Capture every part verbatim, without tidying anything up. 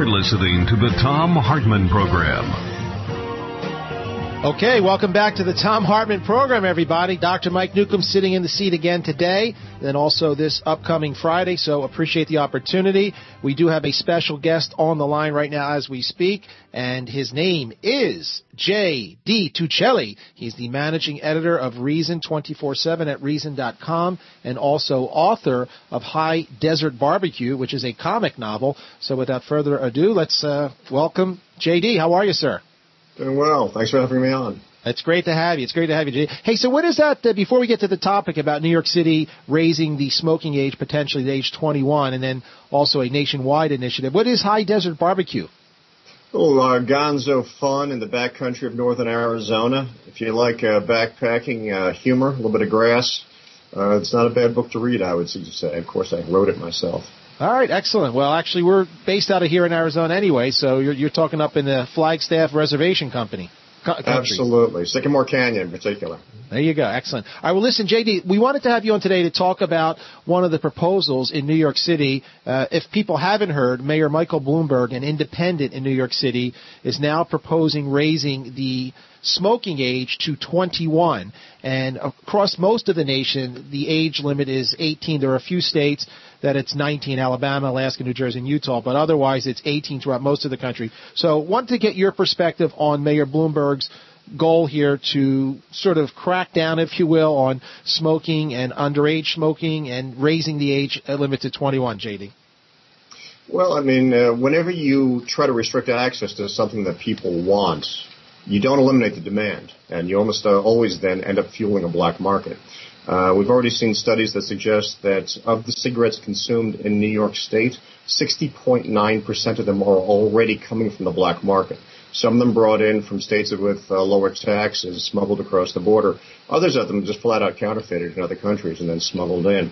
You're listening to the Thom Hartmann Program. Okay, welcome back to the Thom Hartmann Program, everybody. Doctor Mike Newcomb sitting in the seat again today, then also this upcoming Friday, so appreciate the opportunity. We do have a special guest on the line right now as we speak, and his name is J D Tucchelli. He's the managing editor of Reason twenty-four seven at reason dot com and also author of High Desert Barbecue, which is a comic novel. So without further ado, let's uh, welcome J D. How are you, sir? Doing well. Thanks for having me on. It's great to have you. It's great to have you, J D. Hey, so what is that, uh, before we get to the topic about New York City raising the smoking age potentially to age twenty-one and then also a nationwide initiative, what is High Desert Barbecue? Oh, uh, gonzo fun in the backcountry of northern Arizona. If you like uh, backpacking uh, humor, a little bit of grass, uh, it's not a bad book to read, I would say. Of course, I wrote it myself. All right, excellent. Well, actually, we're based out of here in Arizona anyway, so you're, you're talking up in the Flagstaff Reservation Company. Co- Absolutely. Sycamore Canyon in particular. There you go. Excellent. All right, well, listen, J D, we wanted to have you on today to talk about one of the proposals in New York City. Uh, if people haven't heard, Mayor Michael Bloomberg, an independent in New York City, is now proposing raising the smoking age to twenty-one. And across most of the nation, the age limit is eighteen. There are a few states that it's nineteen, Alabama, Alaska, New Jersey, and Utah, but otherwise it's eighteen throughout most of the country. So I want to get your perspective on Mayor Bloomberg's goal here to sort of crack down, if you will, on smoking and underage smoking and raising the age limit to twenty-one, J D. Well, I mean, uh, whenever you try to restrict access to something that people want, you don't eliminate the demand, and you almost uh, always then end up fueling a black market. Uh, we've already seen studies that suggest that of the cigarettes consumed in New York State, sixty point nine percent of them are already coming from the black market. Some of them brought in from states with uh, lower taxes, smuggled across the border. Others of them just flat out counterfeited in other countries and then smuggled in.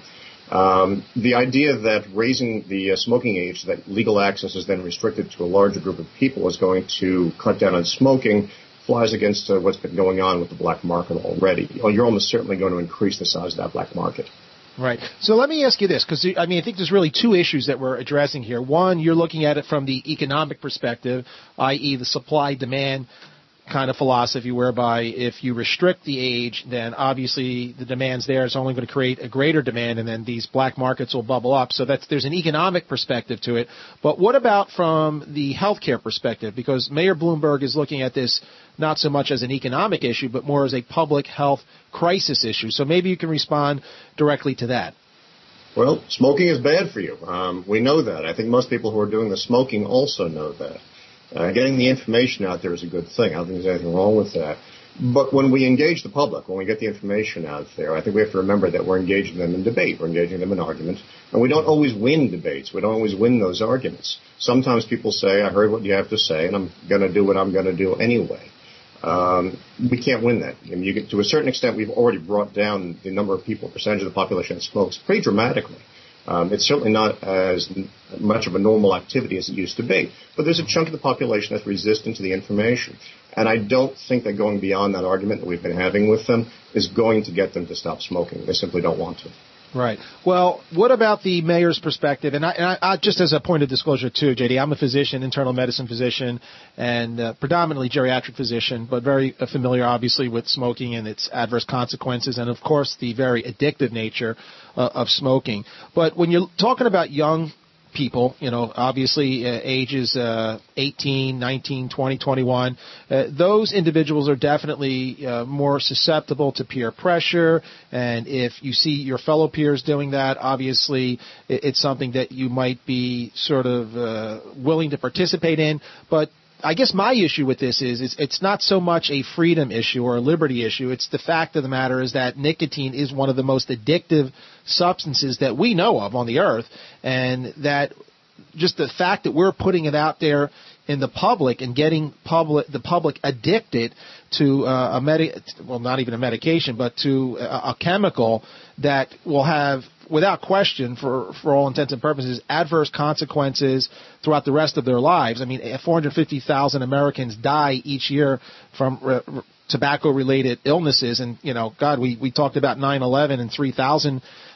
Um, the idea that raising the uh, smoking age so that legal access is then restricted to a larger group of people is going to cut down on smoking flies against uh, what's been going on with the black market already. You're almost certainly going to increase the size of that black market. Right. So let me ask you this, because, I mean, I think there's really two issues that we're addressing here. One, you're looking at it from the economic perspective, that is the supply-demand kind of philosophy, whereby if you restrict the age, then obviously the demand's there. It's only going to create a greater demand, and then these black markets will bubble up. So that's there's an economic perspective to it. But what about from the healthcare perspective? Because Mayor Bloomberg is looking at this not so much as an economic issue, but more as a public health crisis issue. So maybe you can respond directly to that. Well, smoking is bad for you. Um, we know that. I think most people who are doing the smoking also know that. Uh, getting the information out there is a good thing. I don't think there's anything wrong with that. But when we engage the public, when we get the information out there, I think we have to remember that we're engaging them in debate. We're engaging them in argument. And we don't always win debates. We don't always win those arguments. Sometimes people say, I heard what you have to say, and I'm going to do what I'm going to do anyway. Um, we can't win that. I mean, you get, to a certain extent, we've already brought down the number of people, percentage of the population that smokes pretty dramatically. Um, it's certainly not as much of a normal activity as it used to be. But there's a chunk of the population that's resistant to the information. And I don't think that going beyond that argument that we've been having with them is going to get them to stop smoking. They simply don't want to. Right. Well, what about the mayor's perspective? And, I, and I, I, just as a point of disclosure, too, J D, I'm a physician, internal medicine physician, and uh, predominantly geriatric physician, but very uh, familiar, obviously, with smoking and its adverse consequences and, of course, the very addictive nature uh, of smoking. But when you're talking about young people, you know, obviously uh, ages uh, eighteen, nineteen, twenty, twenty-one, uh, those individuals are definitely uh, more susceptible to peer pressure. And if you see your fellow peers doing that, obviously it, it's something that you might be sort of uh, willing to participate in. But I guess my issue with this is, is it's not so much a freedom issue or a liberty issue. It's the fact of the matter is that nicotine is one of the most addictive substances that we know of on the earth, and that just the fact that we're putting it out there in the public and getting public the public addicted to uh, a medi- well, not even a medication, but to a, a chemical that will have, without question, for, for all intents and purposes, adverse consequences throughout the rest of their lives. I mean, four hundred fifty thousand Americans die each year from re- re- tobacco-related illnesses. And, you know, God, we, we talked about nine eleven and three thousand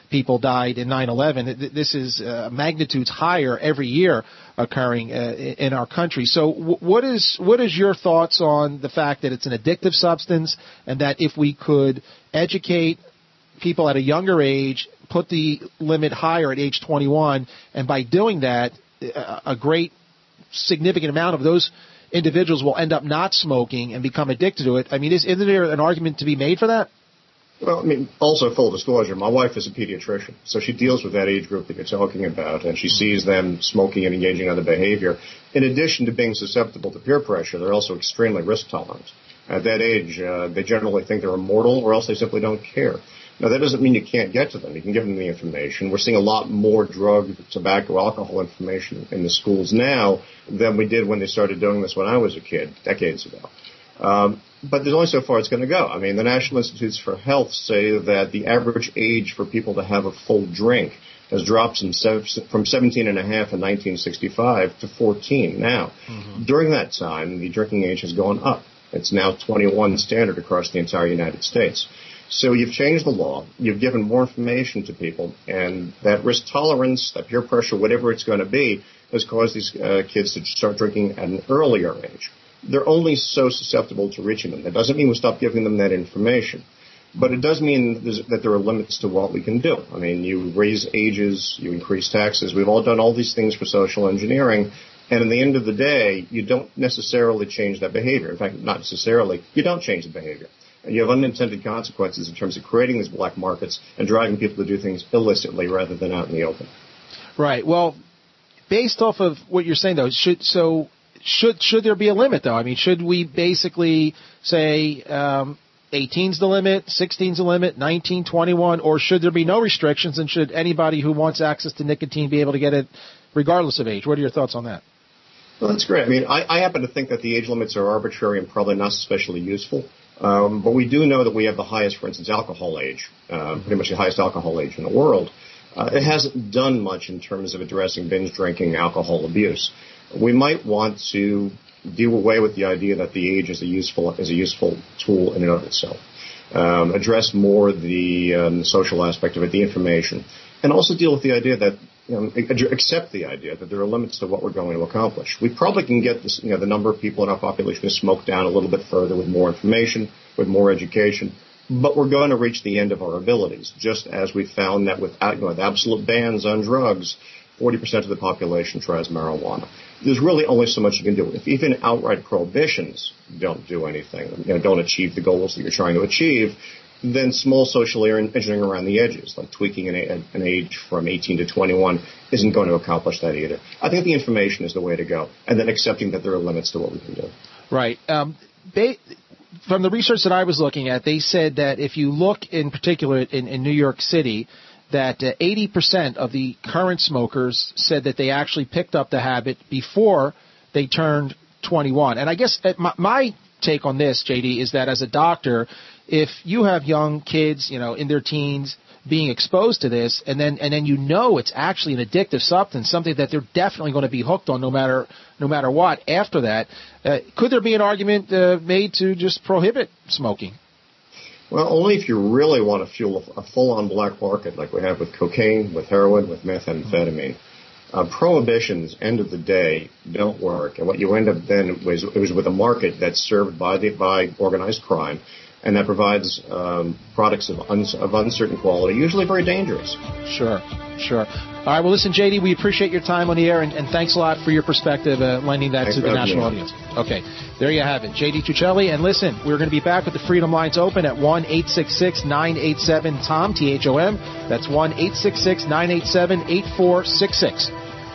people died in nine eleven. This is uh, magnitudes higher every year occurring uh, in our country. So w- what is what is your thoughts on the fact that it's an addictive substance, and that if we could educate people at a younger age, put the limit higher at age twenty-one, and by doing that, a great significant amount of those individuals will end up not smoking and become addicted to it. I mean, is, isn't there an argument to be made for that? Well, I mean, also full disclosure, my wife is a pediatrician, so she deals with that age group that you're talking about, and she sees them smoking and engaging in other behavior. In addition to being susceptible to peer pressure, they're also extremely risk tolerant. At that age, uh, they generally think they're immortal, or else they simply don't care. Now, that doesn't mean you can't get to them. You can give them the information. We're seeing a lot more drug, tobacco, alcohol information in the schools now than we did when they started doing this when I was a kid, decades ago. Um, but there's only so far it's going to go. I mean, the National Institutes for Health say that the average age for people to have a full drink has dropped from, from seventeen and a half in nineteen sixty-five to fourteen now. Mm-hmm. During that time, the drinking age has gone up. It's now twenty-one standard across the entire United States. So you've changed the law, you've given more information to people, and that risk tolerance, that peer pressure, whatever it's going to be, has caused these uh, kids to start drinking at an earlier age. They're only so susceptible to reaching them. That doesn't mean we stop giving them that information. But it does mean that there are limits to what we can do. I mean, you raise ages, you increase taxes. We've all done all these things for social engineering. And in the end of the day, you don't necessarily change that behavior. In fact, not necessarily. You don't change the behavior. And you have unintended consequences in terms of creating these black markets and driving people to do things illicitly rather than out in the open. Right. Well, based off of what you're saying, though, should so should should there be a limit, though? I mean, should we basically say um, eighteen's the limit, sixteen's the limit, nineteen, twenty-one, or should there be no restrictions, and should anybody who wants access to nicotine be able to get it regardless of age? What are your thoughts on that? Well, that's great. I mean, I, I happen to think that the age limits are arbitrary and probably not especially useful. Um, but we do know that we have the highest, for instance, alcohol age, uh, pretty much the highest alcohol age in the world. Uh, it hasn't done much in terms of addressing binge drinking, alcohol abuse. We might want to do away with the idea that the age is a useful is a useful tool in and of itself. Um, address more the um, social aspect of it, the information, and also deal with the idea that you know, accept the idea that there are limits to what we're going to accomplish. We probably can get this, you know, the number of people in our population to smoke down a little bit further with more information, with more education, but we're going to reach the end of our abilities, just as we found that without, you know, with absolute bans on drugs, forty percent of the population tries marijuana. There's really only so much you can do. If even outright prohibitions don't do anything, you know, don't achieve the goals that you're trying to achieve, then small social engineering around the edges, like tweaking an, an age from eighteen to twenty-one, isn't going to accomplish that either. I think the information is the way to go, and then accepting that there are limits to what we can do. Right. Um, ba- from the research that I was looking at, they said that if you look in particular in, in New York City, that uh, eighty percent of the current smokers said that they actually picked up the habit before they turned twenty-one. And I guess my, my take on this, J D, is that as a doctor, if you have young kids, you know, in their teens being exposed to this, and then and then you know it's actually an addictive substance, something that they're definitely going to be hooked on no matter no matter what after that, uh, could there be an argument uh, made to just prohibit smoking? Well, only if you really want to fuel a full-on black market like we have with cocaine, with heroin, with methamphetamine. Uh, prohibitions, end of the day, don't work. And what you end up then was, it was with a market that's served by the, by organized crime, and that provides um, products of, un, of uncertain quality, usually very dangerous. Sure, sure. All right, well, listen, J D, we appreciate your time on the air, and, and thanks a lot for your perspective, uh, lending that thanks to the national audience. Okay, there you have it. J D Tuchelli, and listen, we're going to be back with the Freedom Lines open at one eight six six, nine eight seven, T O M, T H O M. That's one eight six six, nine eight seven, eight four six six.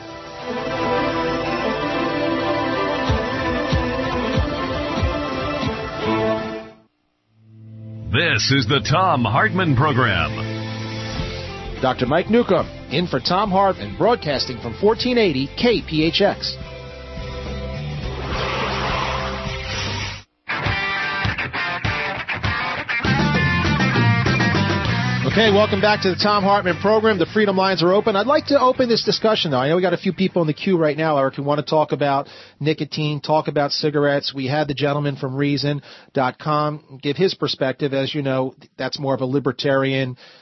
This is the Thom Hartmann Program. Doctor Mike Newcomb, in for Thom Hartmann, broadcasting from fourteen eighty K P H X. Okay, welcome back to the Thom Hartmann Program. The Freedom Lines are open. I'd like to open this discussion, though. I know we got a few people in the queue right now, Eric, who want to talk about nicotine, talk about cigarettes. We had the gentleman from Reason dot com give his perspective. As you know, that's more of a libertarian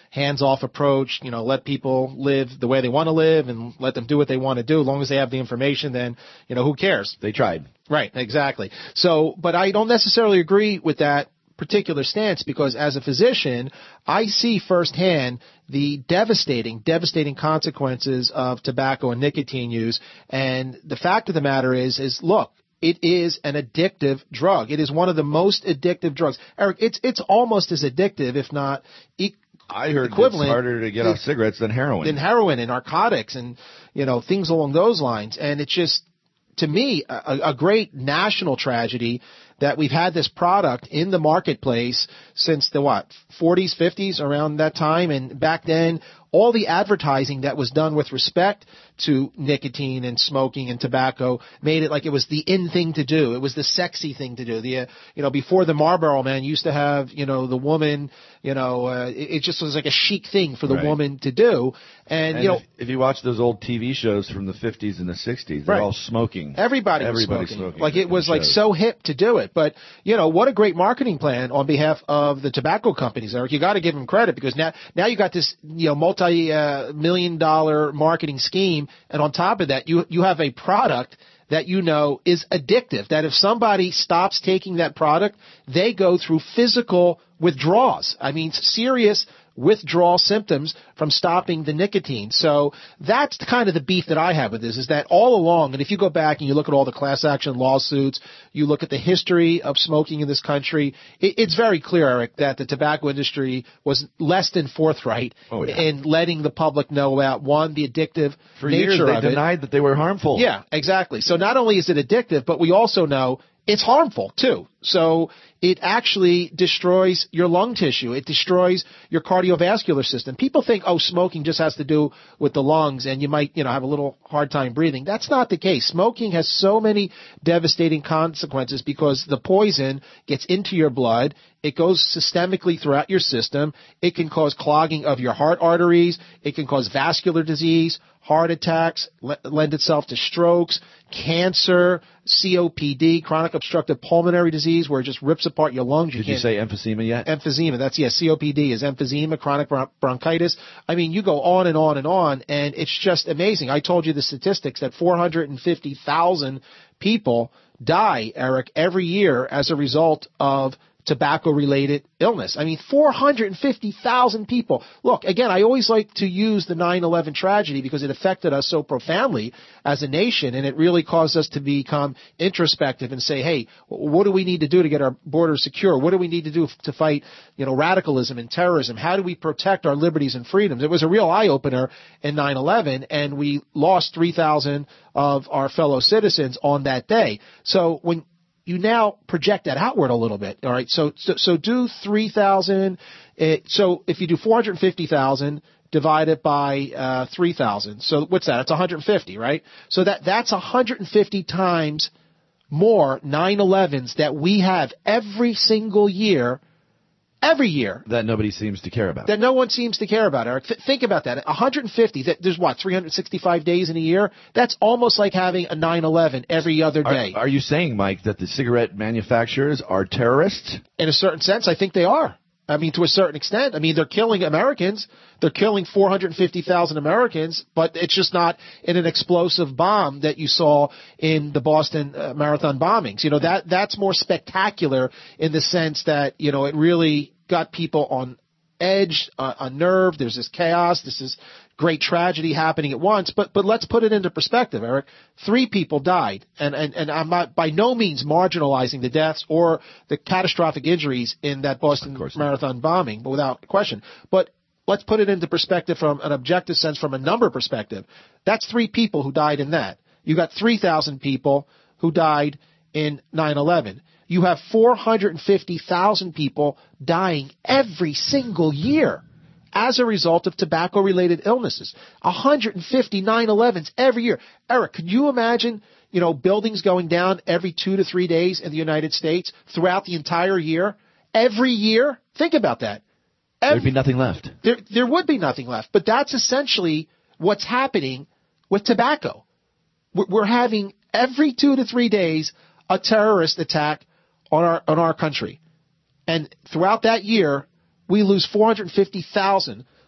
hands-off approach, you know, let people live the way they want to live and let them do what they want to do. As long as they have the information, then, you know, who cares? They tried. Right, exactly. So, but I don't necessarily agree with that particular stance, because as a physician, I see firsthand the devastating, devastating consequences of tobacco and nicotine use. And the fact of the matter is, is look, it is an addictive drug. It is one of the most addictive drugs. Eric, it's it's almost as addictive, if not e- I heard equivalent, it's harder to get off cigarettes than heroin. Than heroin and narcotics and, you know, things along those lines. And it's just, to me, a, a great national tragedy that we've had this product in the marketplace since the, what, forties, fifties, around that time. And back then, all the advertising that was done with respect to nicotine and smoking and tobacco made it like it was the in thing to do. It was the sexy thing to do. The, uh, you know, before the Marlboro Man used to have, you know, the woman, you know, uh, it, it just was like a chic thing for the right. woman to do. And, and you know, if, if you watch those old T V shows from the fifties and the sixties, they're right. all smoking. Everybody was Everybody smoking. smoking. Like it was like so hip to do it. But, you know, what a great marketing plan on behalf of the tobacco companies, Eric. You got to give them credit, because now, now you got this, you know, multi, uh, million dollar marketing scheme. And on top of that, you, you have a product that you know is addictive, that if somebody stops taking that product, they go through physical withdrawals. I mean, serious withdrawal symptoms from stopping the nicotine. So that's kind of the beef that I have with this, is that all along, and if you go back and you look at all the class action lawsuits, you look at the history of smoking in this country, it, it's very clear, Eric, that the tobacco industry was less than forthright oh, yeah. in letting the public know about, one, the addictive For nature years, they of it. denied that they were harmful. Yeah, exactly. So not only is it addictive, but we also know it's harmful too. So it actually destroys your lung tissue. It destroys your cardiovascular system. People think, oh, smoking just has to do with the lungs and you might, you know, have a little hard time breathing. That's not the case. Smoking has so many devastating consequences because the poison gets into your blood. It goes systemically throughout your system. It can cause clogging of your heart arteries. It can cause vascular disease, heart attacks, le- lend itself to strokes, cancer, C O P D, chronic obstructive pulmonary disease, where it just rips apart your lungs. You Did you say emphysema yet? Emphysema. That's, yeah, C O P D is emphysema, chronic bron- bronchitis. I mean, you go on and on and on, and it's just amazing. I told you the statistics that four hundred fifty thousand people die, Eric, every year as a result of tobacco-related illness. I mean, four hundred fifty thousand people. Look, again, I always like to use the nine eleven tragedy because it affected us so profoundly as a nation, and it really caused us to become introspective and say, hey, what do we need to do to get our borders secure? What do we need to do to fight, you know, radicalism and terrorism? How do we protect our liberties and freedoms? It was a real eye-opener in nine eleven, and we lost three thousand of our fellow citizens on that day. So when you now project that outward a little bit. All right. So, so, so do three thousand. It, so if you do four hundred fifty thousand, divide it by, uh, three thousand. So what's that? It's one hundred fifty, right? So that, that's one hundred fifty times more nine elevens that we have every single year, every year. That nobody seems to care about. That no one seems to care about, Eric. Th- think about that. one hundred fifty, that, there's what, three hundred sixty-five days in a year? That's almost like having a nine eleven every other day. Are, are you saying, Mike, that the cigarette manufacturers are terrorists? In a certain sense, I think they are. I mean, to a certain extent. I mean, they're killing Americans. They're killing four hundred fifty thousand Americans, but it's just not in an explosive bomb that you saw in the Boston uh, Marathon bombings. You know, that that's more spectacular in the sense that, you know, it really got people on edge, uh, unnerved. There's this chaos. This is great tragedy happening at once. But but let's put it into perspective, Eric. Three people died, and, and, and I'm not by no means marginalizing the deaths or the catastrophic injuries in that Boston Marathon bombing, but without question. But let's put it into perspective from an objective sense, from a number perspective. That's three people who died in that. You got three thousand people who died in nine eleven. You have four hundred fifty thousand people dying every single year as a result of tobacco-related illnesses. one hundred fifty nine elevens every year. Eric, could you imagine, you know, buildings going down every two to three days in the United States throughout the entire year? Every year? Think about that. Every, There'd be nothing left. There, there would be nothing left. But that's essentially what's happening with tobacco. We're, we're having every two to three days a terrorist attack on our on our country. And throughout that year, we lose four hundred fifty thousand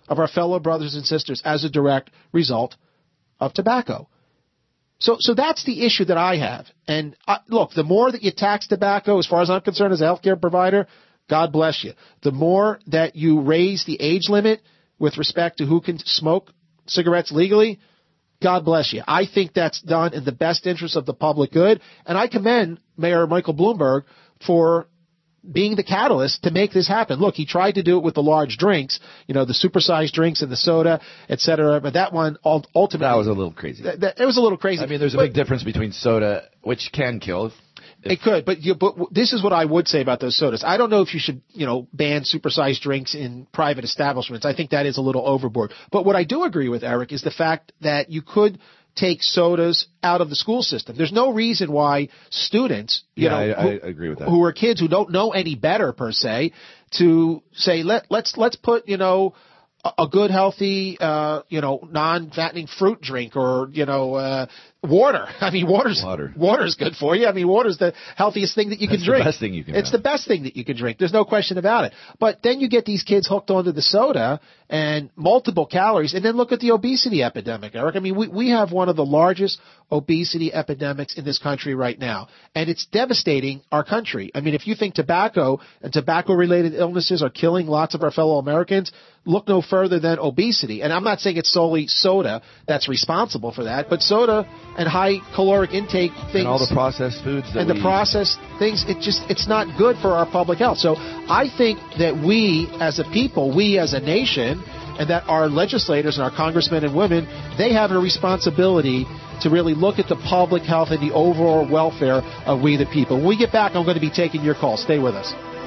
of our fellow brothers and sisters as a direct result of tobacco. So, so that's the issue that I have. And uh, look, the more that you tax tobacco, as far as I'm concerned, as a healthcare provider, God bless you. The more that you raise the age limit with respect to who can smoke cigarettes legally, God bless you. I think that's done in the best interest of the public good. And I commend Mayor Michael Bloomberg for being the catalyst to make this happen. Look, he tried to do it with the large drinks, you know, the supersized drinks and the soda, et cetera. But that one ultimately... That was a little crazy. Th- th- it was a little crazy. I mean, there's a but, big difference between soda, which can kill. If, It could, but you, but this is what I would say about those sodas. I don't know if you should, you know, ban supersized drinks in private establishments. I think that is a little overboard. But what I do agree with, Eric, is the fact that you could take sodas out of the school system. There's no reason why students, you yeah, know, I, who, I agree with that. who are kids who don't know any better per se, to say let let's let's put, you know, a, a good healthy, uh, you know, non-fattening fruit drink or you know. Uh, Water. I mean, water's Water. water's good for you. I mean, water's the healthiest thing that you That's can drink. the best thing you can It's have. the best thing that you can drink. There's no question about it. But then you get these kids hooked onto the soda and multiple calories. And then look at the obesity epidemic, Eric. I mean, we, we have one of the largest obesity epidemics in this country right now. And it's devastating our country. I mean, if you think tobacco and tobacco-related illnesses are killing lots of our fellow Americans, look no further than obesity. And I'm not saying it's solely soda that's responsible for that, but soda and high caloric intake things and all the processed foods that and the we processed things, it just it's not good for our public health. So I think that we as a people, we as a nation, and that our legislators and our congressmen and women, they have a responsibility to really look at the public health and the overall welfare of we the people. When we get back, I'm going to be taking your calls. Stay with us.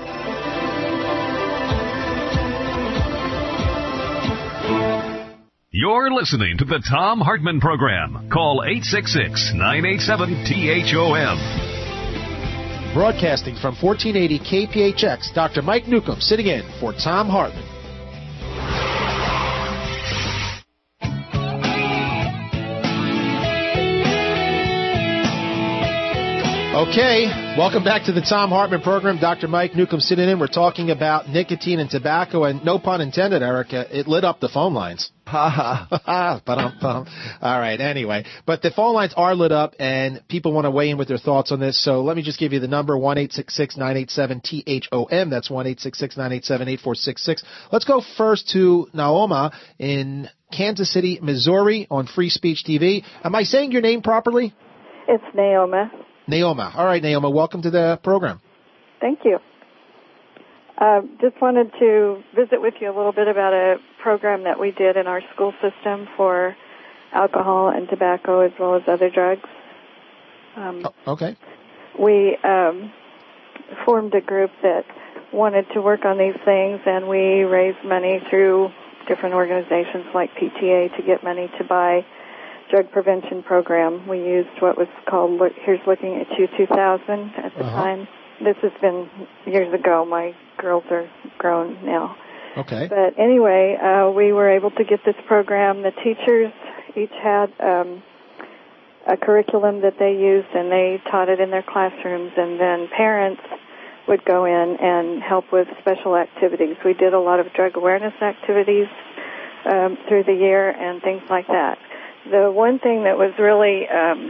You're listening to the Tom Hartman Program. Call eight six six, nine eight seven, T H O M. Broadcasting from fourteen eighty K P H X, Doctor Mike Newcomb sitting in for Tom Hartman. Okay, welcome back to the Tom Hartman Program. Doctor Mike Newcomb sitting in. We're talking about nicotine and tobacco, and no pun intended, Erica, it lit up the phone lines. Ha ha. All right, anyway. But the phone lines are lit up, and people want to weigh in with their thoughts on this. So let me just give you the number, one eight six six, nine eight seven, T H O M. That's one eight six six, nine eight seven, eight four six six. Let's go first to Naoma in Kansas City, Missouri on Free Speech T V. Am I saying your name properly? It's Naoma. Naoma. All right, Naoma, welcome to the program. Thank you. Uh, just wanted to visit with you a little bit about a program that we did in our school system for alcohol and tobacco as well as other drugs. Um, oh, okay. We um, formed a group that wanted to work on these things, and we raised money through different organizations like P T A to get money to buy drug prevention program. We used what was called Look, Here's Looking at You two thousand at the uh-huh. time. This has been years ago. My girls are grown now. Okay. But anyway, uh, we were able to get this program. The teachers each had um, a curriculum that they used, and they taught it in their classrooms, and then parents would go in and help with special activities. We did a lot of drug awareness activities um, through the year and things like that. The one thing that was really um,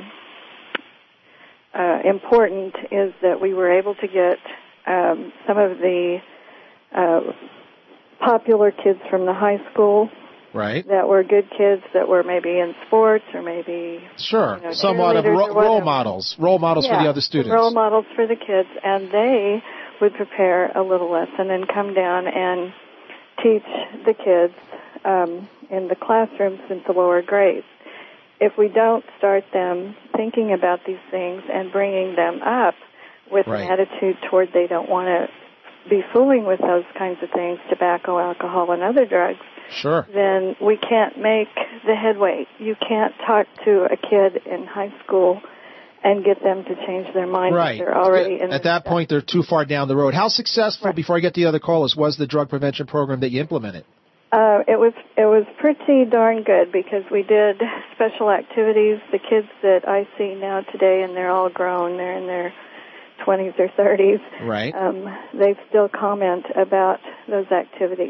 uh, important is that we were able to get um, some of the uh, popular kids from the high school, right, that were good kids that were maybe in sports or maybe sure, you know, somewhat of ro- role models, role models yeah, for the other students, role models for the kids, and they would prepare a little lesson and come down and teach the kids um, in the classrooms in the lower grades. If we don't start them thinking about these things and bringing them up with right. an attitude toward they don't want to be fooling with those kinds of things, tobacco, alcohol, and other drugs, sure, then we can't make the headway. You can't talk to a kid in high school and get them to change their mind. Right. They're already in At that stuff. point, they're too far down the road. How successful, Right. before I get to the other callers, was the drug prevention program that you implemented? Uh, it was it was pretty darn good because we did special activities. The kids that I see now today, and they're all grown, they're in their twenties or thirties. Right. Um, they still comment about those activities.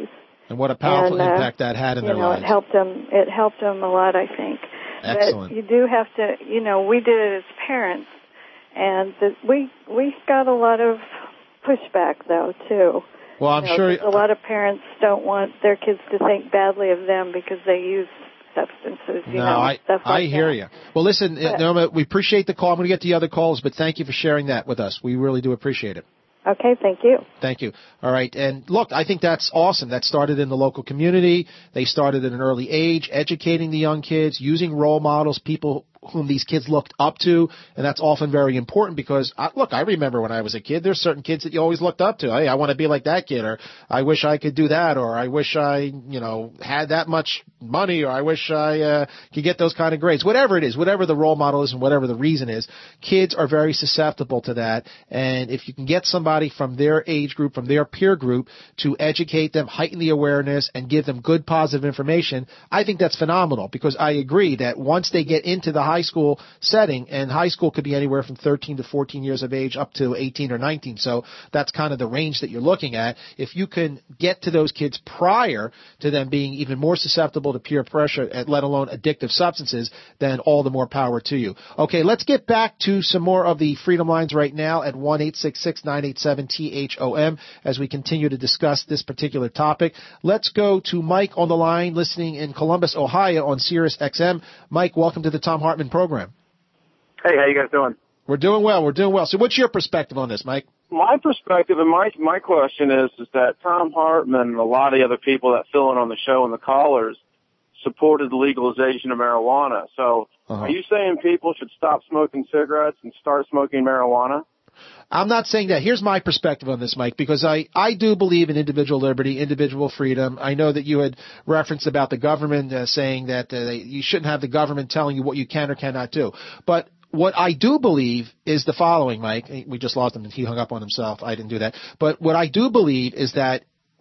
And what a powerful and, uh, impact that had in you their know, lives. It helped them. It helped them a lot, I think. Excellent. But you do have to, you know, we did it as parents, and the, we we got a lot of pushback though too. Well, I'm you know, sure a lot of parents don't want their kids to think badly of them because they use substances, you no, know, I, stuff like I hear that. you. Well, listen, But, Norma, we appreciate the call. I'm going to get to the other calls, but thank you for sharing that with us. We really do appreciate it. Okay, thank you. Thank you. All right. And look, I think that's awesome. That started in the local community. They started at an early age, educating the young kids, using role models, people whom these kids looked up to, and that's often very important because, I, look, I remember when I was a kid, there's certain kids that you always looked up to. Hey, I want to be like that kid, or I wish I could do that, or I wish I, you know, had that much money, or I wish I uh, could get those kind of grades. Whatever it is, whatever the role model is and whatever the reason is, kids are very susceptible to that, and if you can get somebody from their age group, from their peer group, to educate them, heighten the awareness, and give them good, positive information, I think that's phenomenal because I agree that once they get into the high school setting, and high school could be anywhere from thirteen to fourteen years of age up to eighteen or nineteen, so that's kind of the range that you're looking at. If you can get to those kids prior to them being even more susceptible to peer pressure, let alone addictive substances, then all the more power to you. Okay, let's get back to some more of the Freedom Lines right now at one eight six six, nine eight seven, T H O M as we continue to discuss this particular topic. Let's go to Mike on the line listening in Columbus, Ohio on Sirius X M. Mike, welcome to the Thom Hartmann program. Hey, how you guys doing? We're doing well. We're doing well. So what's your perspective on this, Mike? My perspective and my my question is is that Thom Hartmann and a lot of the other people that fill in on the show and the callers supported the legalization of marijuana. So uh-huh. Are you saying people should stop smoking cigarettes and start smoking marijuana? I'm not saying that. Here's my perspective on this, Mike, because I, I do believe in individual liberty, individual freedom. I know that you had referenced about the government uh, saying that uh, you shouldn't have the government telling you what you can or cannot do. But what I do believe is the following, Mike. We just lost him and he hung up on himself. I didn't do that. But what I do believe is that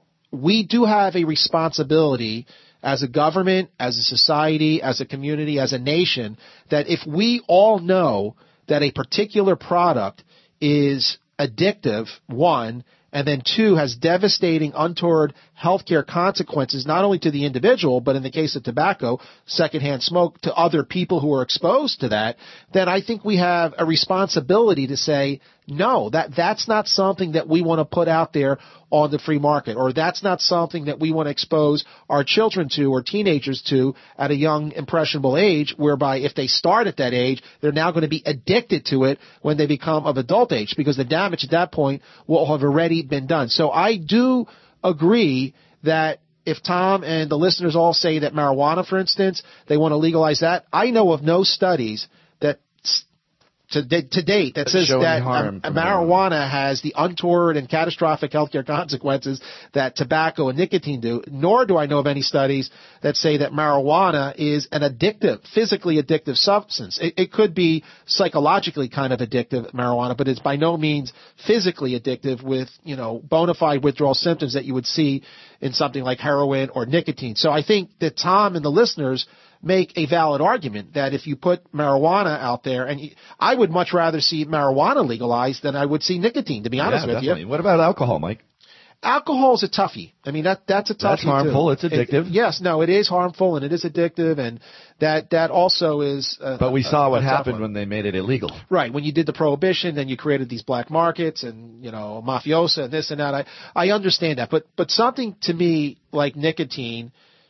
we do have a responsibility as a government, as a society, as a community, as a nation, that if we all know that a particular product is addictive, one, and then two, has devastating, untoward healthcare consequences, not only to the individual, but in the case of tobacco, secondhand smoke, to other people who are exposed to that, then I think we have a responsibility to say, no, that that's not something that we want to put out there on the free market, or that's not something that we want to expose our children to or teenagers to at a young, impressionable age, whereby if they start at that age, they're now going to be addicted to it when they become of adult age, because the damage at that point will have already been done. So I do agree that if Tom and the listeners all say that marijuana, for instance, they want to legalize that, I know of no studies that to, to date that says that um, marijuana has the untoward and catastrophic healthcare consequences that tobacco and nicotine do, nor do I know of any studies that say that marijuana is an addictive, physically addictive substance. It, it could be psychologically kind of addictive, marijuana, but it's by no means physically addictive with, you know, bona fide withdrawal symptoms that you would see in something like heroin or nicotine. So I think that Tom and the listeners make a valid argument that if you put marijuana out there, and you, I would much rather see marijuana legalized than I would see nicotine, to be honest yeah, with definitely. you. What about alcohol, Mike? Alcohol is a toughie. I mean, that that's a toughie. That's harmful. Too. It's addictive. It, yes, no, it is harmful and it is addictive, and that that also is. A, but we a, saw a, what a happened when they made it illegal. Right, when you did the prohibition, then you created these black markets and you know mafiosa and this and that. I I understand that, but but something to me like nicotine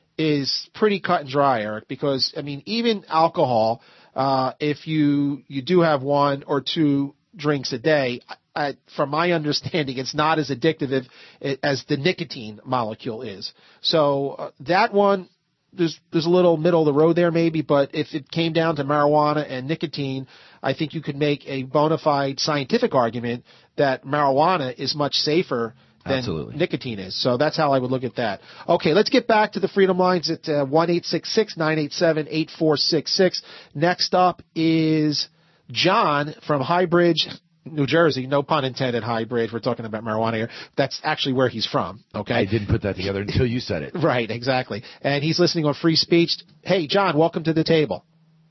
is pretty cut and dry, Eric, because, I mean, even alcohol, uh, if you, you do have one or two drinks a day, I, from my understanding, it's not as addictive if, as the nicotine molecule is. So uh, that one, there's, there's a little middle of the road there maybe, but if it came down to marijuana and nicotine, I think you could make a bona fide scientific argument that marijuana is much safer than Absolutely. nicotine is. So that's how I would look at that. Okay, let's get back to the Freedom Lines at uh, one eight six six, nine eight seven, eight four six six. Next up is John from High Bridge, New Jersey. No pun intended, High Bridge. We're talking about marijuana here. That's actually where he's from. Okay. I didn't put that together until you said it. Right, exactly. And he's listening on Free Speech. Hey, John, welcome to the table.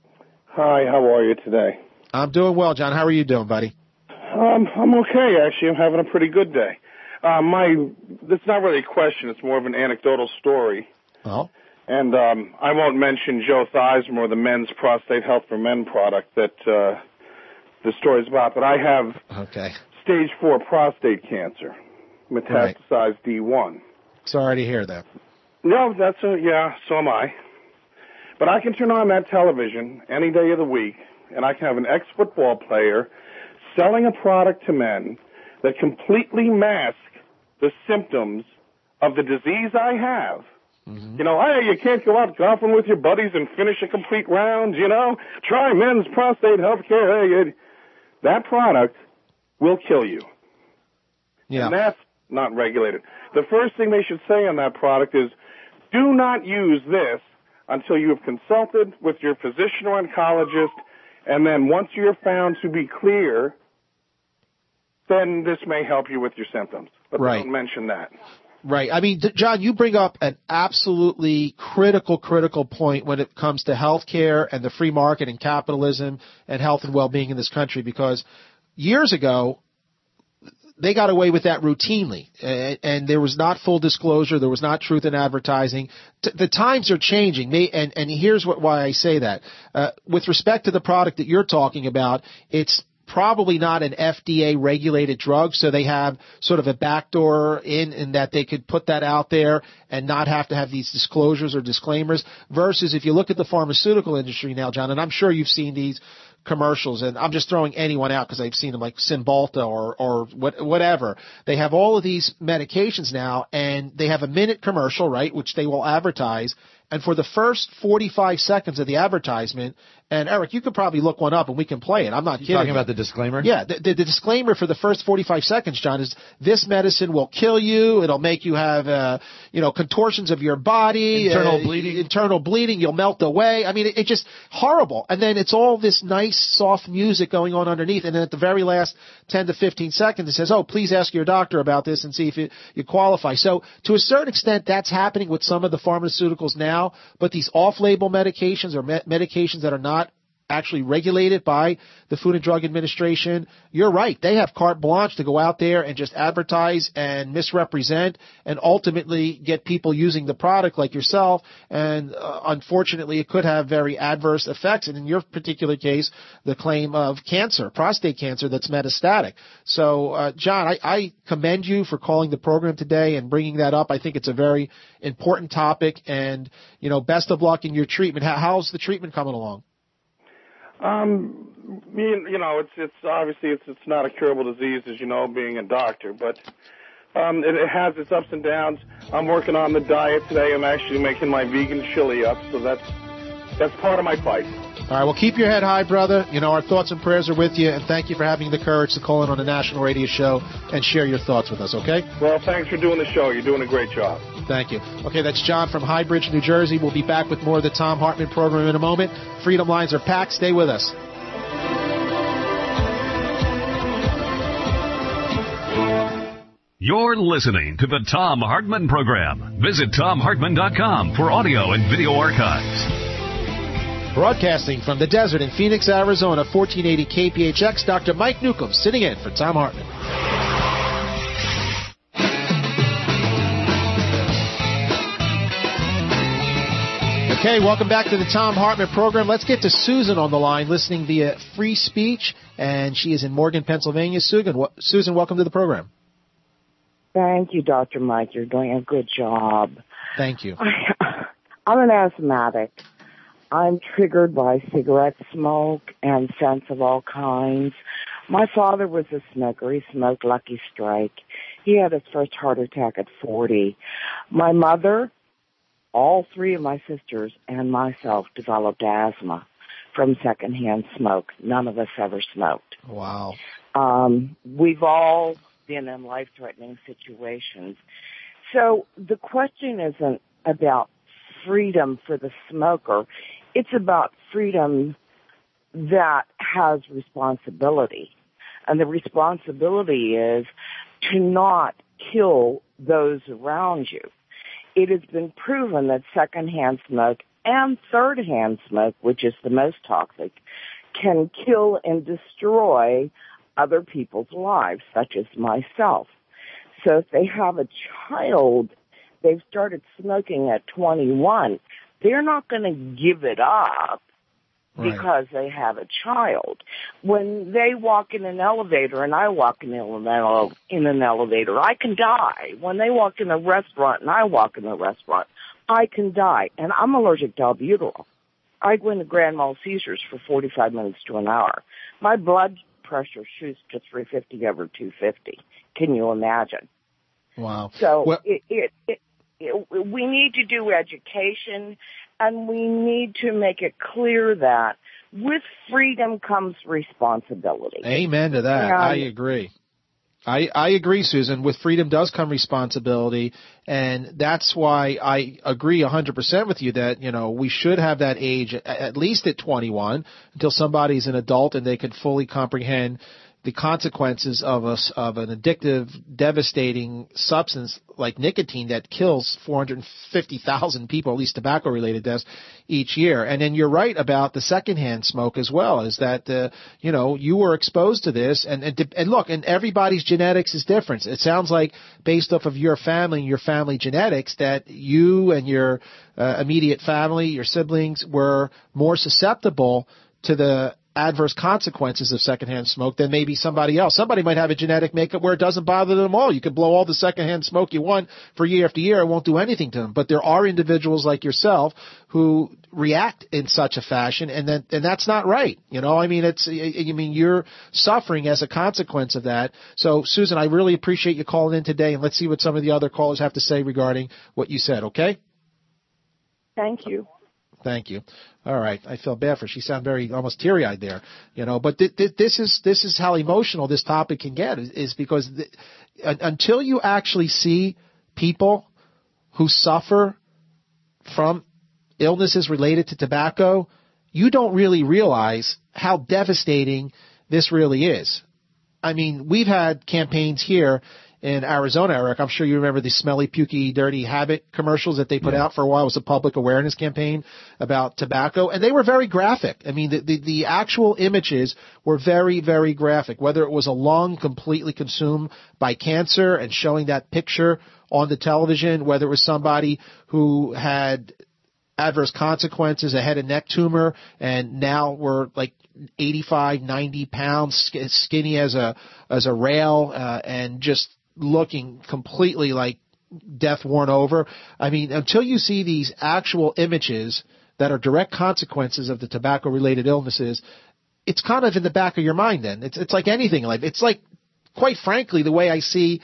Hi, how are you today? I'm doing well, John. How are you doing, buddy? Um, I'm okay, actually. I'm having a pretty good day. Uh, my, it's not really a question. It's more of an anecdotal story. Oh. And um, I won't mention Joe Theismann, the men's prostate health for men product that uh, the story's about. But I have okay. stage four prostate cancer, metastasized right. D one. Sorry to hear that. No, that's a, yeah, so am I. But I can turn on that television any day of the week, and I can have an ex-football player selling a product to men that completely mask the symptoms of the disease I have. Mm-hmm. You know, hey, you can't go out golfing with your buddies and finish a complete round, you know. Try men's prostate health care. Hey, it, that product will kill you. Yeah. And that's not regulated. The first thing they should say on that product is, do not use this until you have consulted with your physician or oncologist, and then once you're found to be clear, then this may help you with your symptoms. But right. don't mention that. Right. I mean, John, you bring up an absolutely critical, critical point when it comes to healthcare and the free market and capitalism and health and well-being in this country, because years ago, they got away with that routinely, and, and there was not full disclosure. There was not truth in advertising. T- the times are changing, they, and, and here's what, why I say that. Uh, with respect to the product that you're talking about, it's probably not an F D A-regulated drug, so they have sort of a backdoor in, in that they could put that out there and not have to have these disclosures or disclaimers, versus if you look at the pharmaceutical industry now, John, and I'm sure you've seen these commercials, and I'm just throwing anyone out because I've seen them, like Cymbalta or or what, whatever. They have all of these medications now, and they have a minute commercial, right, which they will advertise. And for the first forty-five seconds of the advertisement, and Eric, you could probably look one up and we can play it. I'm not you kidding. Talking you. about the disclaimer? Yeah, the, the, the disclaimer for the first forty-five seconds, John, is this medicine will kill you. It'll make you have, uh, you know, contortions of your body, internal uh, bleeding, internal bleeding. You'll melt away. I mean, it, it's just horrible. And then it's all this nice, soft music going on underneath. And then at the very last ten to fifteen seconds, it says, "Oh, please ask your doctor about this and see if you, you qualify." So to a certain extent, that's happening with some of the pharmaceuticals now. But these off-label medications or me- medications that are not actually regulated by the Food and Drug Administration, you're right. They have carte blanche to go out there and just advertise and misrepresent and ultimately get people using the product like yourself. And uh, unfortunately, it could have very adverse effects. And in your particular case, the claim of cancer, prostate cancer that's metastatic. So, uh, John, I, I commend you for calling the program today and bringing that up. I think it's a very important topic. And, you know, best of luck in your treatment. How, how's the treatment coming along? Um, you know, it's it's obviously it's it's not a curable disease, as you know, being a doctor, but um, it, it has its ups and downs. I'm working on the diet today. I'm actually making my vegan chili up, so that's that's part of my fight. All right, well, keep your head high, brother. You know, our thoughts and prayers are with you, and thank you for having the courage to call in on a national radio show and share your thoughts with us, okay? Well, thanks for doing the show. You're doing a great job. Thank you. Okay, that's John from High Bridge, New Jersey. We'll be back with more of the Thom Hartmann program in a moment. Freedom lines are packed. Stay with us. You're listening to the Thom Hartmann program. Visit tom hartmann dot com for audio and video archives. Broadcasting from the desert in Phoenix, Arizona, fourteen eighty K P H X, Doctor Mike Newcomb sitting in for Thom Hartmann. Okay, welcome back to the Thom Hartmann program. Let's get to Susan on the line, listening via Free Speech, and she is in Morgan, Pennsylvania. Susan, Susan, welcome to the program. Thank you, Doctor Mike. You're doing a good job. Thank you. I, I'm an asthmatic. I'm triggered by cigarette smoke and scents of all kinds. My father was a smoker. He smoked Lucky Strike. He had his first heart attack at forty. My mother, all three of my sisters, and myself developed asthma from secondhand smoke. None of us ever smoked. Wow. Um, we've all been in life-threatening situations. So the question isn't about freedom for the smoker. It's about freedom that has responsibility. And the responsibility is to not kill those around you. It has been proven that secondhand smoke and third-hand smoke, which is the most toxic, can kill and destroy other people's lives, such as myself. So if they have a child, they've started smoking at twenty-one, they're not going to give it up right. because they have a child. When they walk in an elevator, and I walk in an, in an elevator, I can die. When they walk in a restaurant, and I walk in a restaurant, I can die. And I'm allergic to albuterol. I go into grand mal seizures for forty-five minutes to an hour. My blood pressure shoots to three fifty over two fifty. Can you imagine? Wow. So well, it, it, it, it, we need to do education, and we need to make it clear that with freedom comes responsibility. Amen to that. And I agree. I, I agree, Susan. With freedom does come responsibility, and that's why I agree one hundred percent with you that, you know, we should have that age at least at twenty-one until somebody's an adult and they can fully comprehend the consequences of a, of an addictive, devastating substance like nicotine that kills four hundred fifty thousand people, at least tobacco-related deaths, each year. And then you're right about the secondhand smoke as well, is that, uh, you know, you were exposed to this. And, and, and look, and everybody's genetics is different. It sounds like based off of your family and your family genetics that you and your uh, immediate family, your siblings, were more susceptible to the adverse consequences of secondhand smoke than maybe somebody else. Somebody might have a genetic makeup where it doesn't bother them at all. You could blow all the secondhand smoke you want for year after year. It won't do anything to them. But there are individuals like yourself who react in such a fashion, and then, and that's not right. You know, I mean, it's, I mean, you're suffering as a consequence of that. So, Susan, I really appreciate you calling in today, and let's see what some of the other callers have to say regarding what you said, okay? Thank you. Thank you. All right. I feel bad for her. She sounded very almost teary-eyed there, you know. But th- th- this is this is how emotional this topic can get, is, is because th- until you actually see people who suffer from illnesses related to tobacco, you don't really realize how devastating this really is. I mean, we've had campaigns here in Arizona, Eric. I'm sure you remember the smelly, pukey, dirty habit commercials that they put yeah. out for a while. It was a public awareness campaign about tobacco, and they were very graphic. I mean, the, the, the actual images were very, very graphic, whether it was a lung completely consumed by cancer and showing that picture on the television, whether it was somebody who had adverse consequences, a head and neck tumor, and now we're like eighty-five, ninety pounds, skinny as a, as a rail, uh, and just looking completely like death worn over. I mean, until you see these actual images that are direct consequences of the tobacco-related illnesses, it's kind of in the back of your mind then. It's, it's like anything in life. It's like, quite frankly, the way I see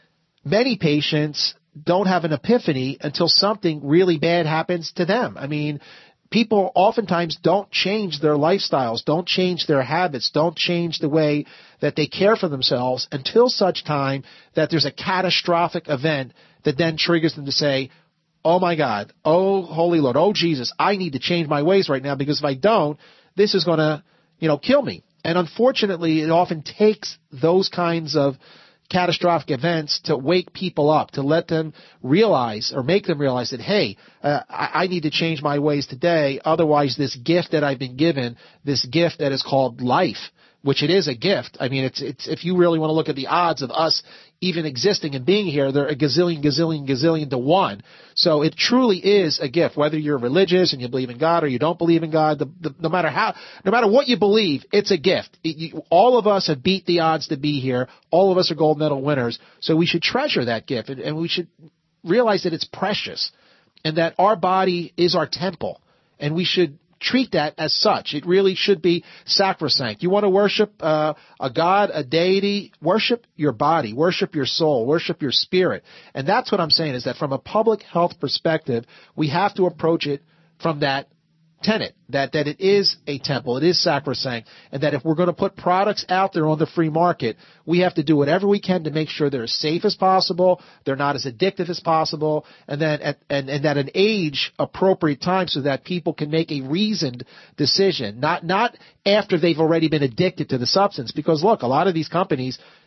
many patients don't have an epiphany until something really bad happens to them. I mean, people oftentimes don't change their lifestyles, don't change their habits, don't change the way that they care for themselves until such time that there's a catastrophic event that then triggers them to say, oh my God, oh Holy Lord, oh Jesus, I need to change my ways right now, because if I don't, this is going to, you know, kill me. And unfortunately, it often takes those kinds of catastrophic events to wake people up, to let them realize or make them realize that, hey, uh, I, I need to change my ways today. Otherwise, this gift that I've been given, this gift that is called life, which it is a gift. I mean, it's, it's, if you really want to look at the odds of us even existing and being here, they're a gazillion, gazillion, gazillion to one. So it truly is a gift, whether you're religious and you believe in God or you don't believe in God. The, the, no matter how, no matter what you believe, it's a gift. It, you, all of us have beat the odds to be here. All of us are gold medal winners. So we should treasure that gift, and, and we should realize that it's precious and that our body is our temple, and we should treat that as such. It really should be sacrosanct. You want to worship uh, a God, a deity, worship your body, worship your soul, worship your spirit. And that's what I'm saying, is that from a public health perspective, we have to approach it from that tenet, that, that it is a temple, it is sacrosanct, and that if we're going to put products out there on the free market, we have to do whatever we can to make sure they're as safe as possible, they're not as addictive as possible, and then at, and, and at an age appropriate time so that people can make a reasoned decision, not not after they've already been addicted to the substance. Because look, a lot of these companies,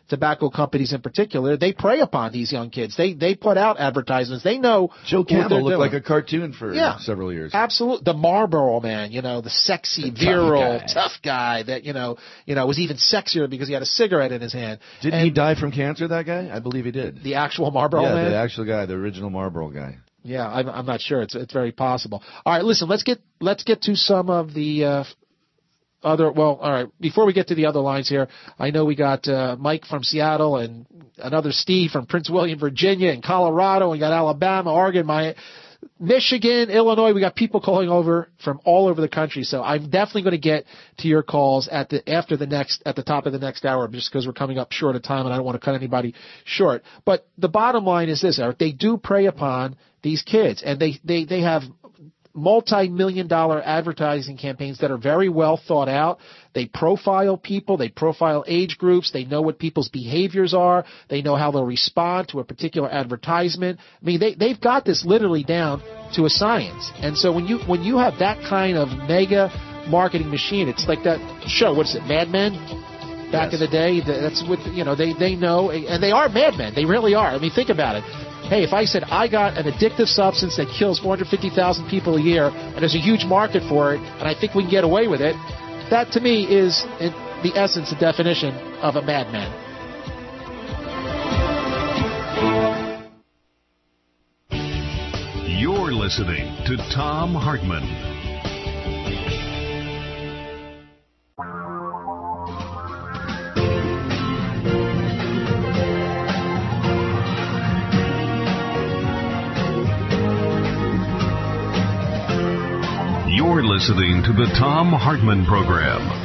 tobacco companies in particular, they prey upon these young kids. They they put out advertisements. They know Joe what Campbell they're looked doing. like a cartoon for Yeah. several years. Absolutely. The Marlboro Man, you know, the sexy, The virile, tough guy. tough guy that, you know, you know, was even sexier because he had a cigarette in his hand. Didn't And he die from cancer, that guy? I believe he did. The actual Marlboro yeah, Man? the actual guy, the original Marlboro guy. Yeah, I'm, I'm not sure. It's it's very possible. All right, listen, let's get let's get to some of the uh, other. Well, all right. Before we get to the other lines here, I know we got uh, Mike from Seattle and another Steve from Prince William, Virginia, and Colorado. We got Alabama, Oregon, my Michigan, Illinois. We got people calling over from all over the country. So I'm definitely going to get to your calls at the after the next at the top of the next hour, just because we're coming up short of time and I don't want to cut anybody short. But the bottom line is this, Eric: they do prey upon these kids, and they they they have multi-million dollar advertising campaigns that are very well thought out. They profile people, they profile age groups, they know what people's behaviors are, they know how they'll respond to a particular advertisement. I mean, they they've got this literally down to a science. And so when you when you have that kind of mega marketing machine, it's like that show, what is it, Mad Men? Back Yes. in the day, that's what, you know, they, they know, and they are madmen. They really are. I mean, think about it. Hey, if I said I got an addictive substance that kills four hundred fifty thousand people a year, and there's a huge market for it, and I think we can get away with it, that to me is in the essence, the definition of a madman. You're listening to Thom Hartmann. You're listening to the Thom Hartmann Program.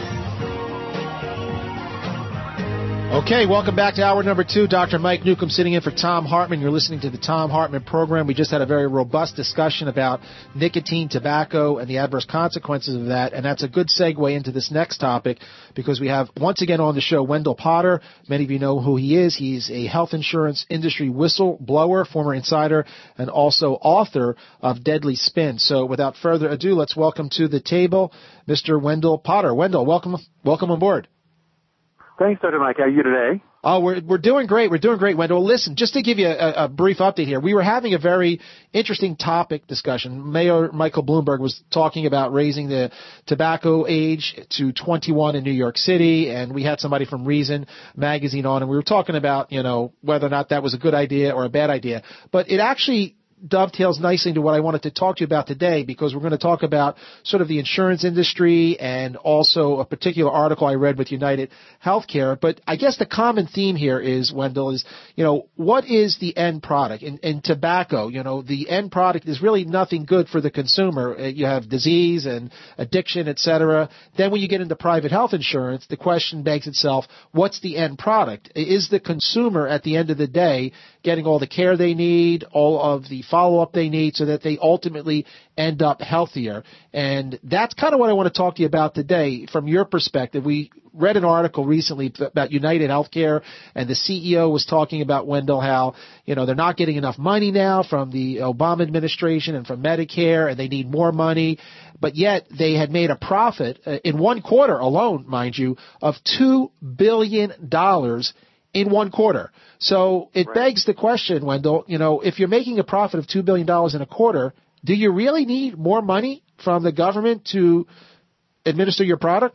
Okay, welcome back to hour number two. Doctor Mike Newcomb sitting in for Thom Hartmann. You're listening to the Thom Hartmann Program. We just had a very robust discussion about nicotine, tobacco, and the adverse consequences of that, and that's a good segue into this next topic because we have, once again on the show, Wendell Potter. Many of you know who he is. He's a health insurance industry whistleblower, former insider, and also author of Deadly Spin. So without further ado, let's welcome to the table Mister Wendell Potter. Wendell, welcome, welcome on board. Thanks, Doctor Mike. How are you today? Oh, we're we're doing great. We're doing great, Wendell. Listen, just to give you a, a brief update here, we were having a very interesting topic discussion. Mayor Michael Bloomberg was talking about raising the tobacco age to twenty-one in New York City, and we had somebody from Reason magazine on, and we were talking about, you know, whether or not that was a good idea or a bad idea. But it actually dovetails nicely into what I wanted to talk to you about today, because we're going to talk about sort of the insurance industry and also a particular article I read with United Healthcare. But I guess the common theme here is, Wendell, is, you know, what is the end product? In, in tobacco, you know, the end product is really nothing good for the consumer. You have disease and addiction, et cetera. Then when you get into private health insurance, the question begs itself, what's the end product? Is the consumer at the end of the day getting all the care they need, all of the follow-up they need, so that they ultimately end up healthier? And that's kind of what I want to talk to you about today from your perspective. We read an article recently about United Healthcare, and the C E O was talking about, Wendell, how, you know, they're not getting enough money now from the Obama administration and from Medicare, and they need more money. But yet they had made a profit uh, in one quarter alone, mind you, of two billion dollars in one quarter. So it Right. begs the question, Wendell, you know, if you're making a profit of two billion dollars in a quarter, do you really need more money from the government to administer your product?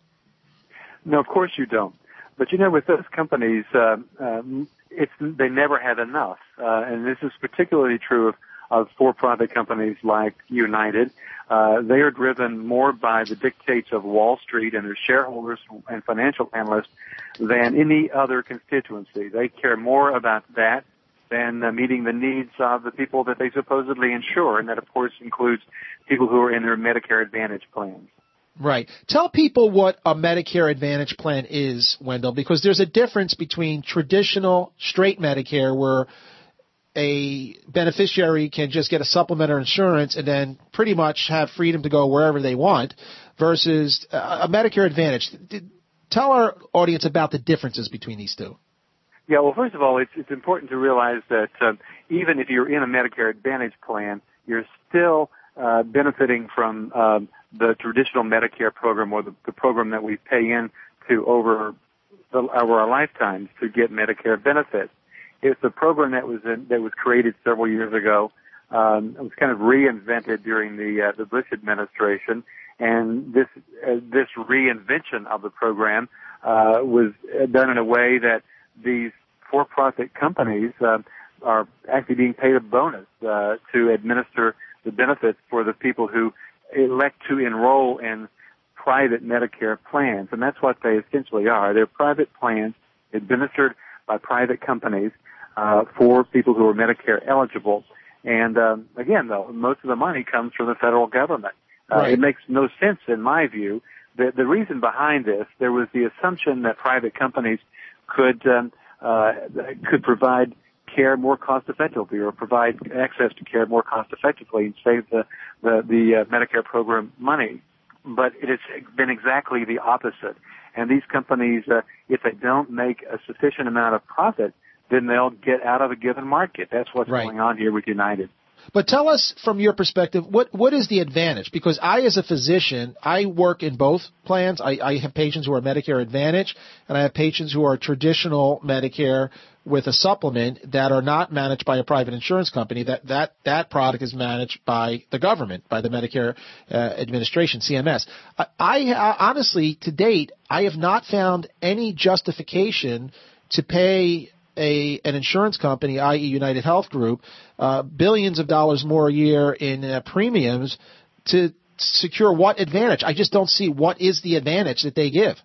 No, of course you don't. But you know, with those companies, uh, um, it's they never had enough, uh, and this is particularly true of, of for-profit companies like United. Uh, they are driven more by the dictates of Wall Street and their shareholders and financial analysts than any other constituency. They care more about that than uh, meeting the needs of the people that they supposedly insure, and that, of course, includes people who are in their Medicare Advantage plans. Right. Tell people what a Medicare Advantage plan is, Wendell, because there's a difference between traditional straight Medicare, where a beneficiary can just get a supplemental insurance and then pretty much have freedom to go wherever they want, versus a Medicare Advantage. Tell our audience about the differences between these two. Yeah, well, first of all, it's, it's important to realize that um, even if you're in a Medicare Advantage plan, you're still uh, benefiting from um, the traditional Medicare program, or the, the program that we pay in to over the, over our lifetimes to get Medicare benefits. It's a program that was in, that was created several years ago. Um, it was kind of reinvented during the uh, the Bush administration, and this uh, this reinvention of the program uh, was done in a way that these for-profit companies uh, are actually being paid a bonus uh, to administer the benefits for the people who elect to enroll in private Medicare plans, and that's what they essentially are. They're private plans administered by private companies uh, for people who are Medicare eligible. And um, again, though, most of the money comes from the federal government. Uh, right. It makes no sense, in my view. The, the reason behind this, there was the assumption that private companies could um, uh, could provide care more cost effectively, or provide access to care more cost effectively, and save the the, the uh, Medicare program money. But it has been exactly the opposite. And these companies, uh, if they don't make a sufficient amount of profit, then they'll get out of a given market. That's what's right. going on here with United. But tell us from your perspective, what, what is the advantage? Because I, as a physician, I work in both plans. I, I have patients who are Medicare Advantage, and I have patients who are traditional Medicare with a supplement that are not managed by a private insurance company. That that, that product is managed by the government, by the Medicare uh, administration, C M S. I, I honestly, to date, I have not found any justification to pay A, an insurance company, that is. United Health Group, uh, billions of dollars more a year in uh, premiums to secure what advantage? I just don't see what is the advantage that they give.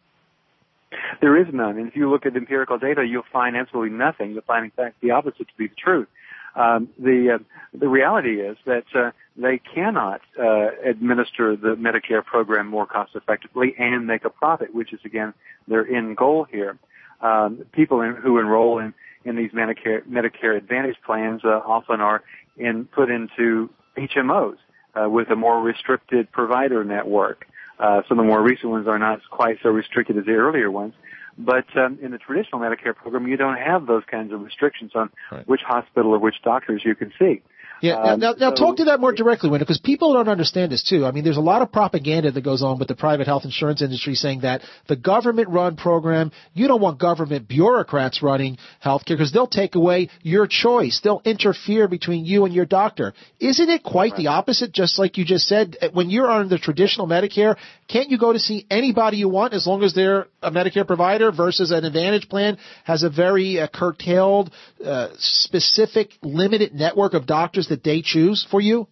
There is none. And if you look at empirical data, you'll find absolutely nothing. You'll find, in fact, the opposite to be the truth. Um, the uh, the reality is that uh, they cannot uh, administer the Medicare program more cost effectively and make a profit, which is, again, their end goal here. Um, people in, who enroll in, in these Medicare, Medicare Advantage plans uh, often are in, put into H M Os uh, with a more restricted provider network. Uh, some of the more recent ones are not quite so restricted as the earlier ones. But um, in the traditional Medicare program, you don't have those kinds of restrictions on right. which hospital or which doctors you can see. Yeah, now, now, now so, talk to that more directly, Wendell, because people don't understand this, too. I mean, there's a lot of propaganda that goes on with the private health insurance industry saying that the government-run program, you don't want government bureaucrats running healthcare because they'll take away your choice. They'll interfere between you and your doctor. Isn't it quite right. the opposite, just like you just said? When you're on the traditional Medicare, can't you go to see anybody you want as long as they're a Medicare provider versus an Advantage plan has a very uh, curtailed, uh, specific, limited network of doctors that they choose for you?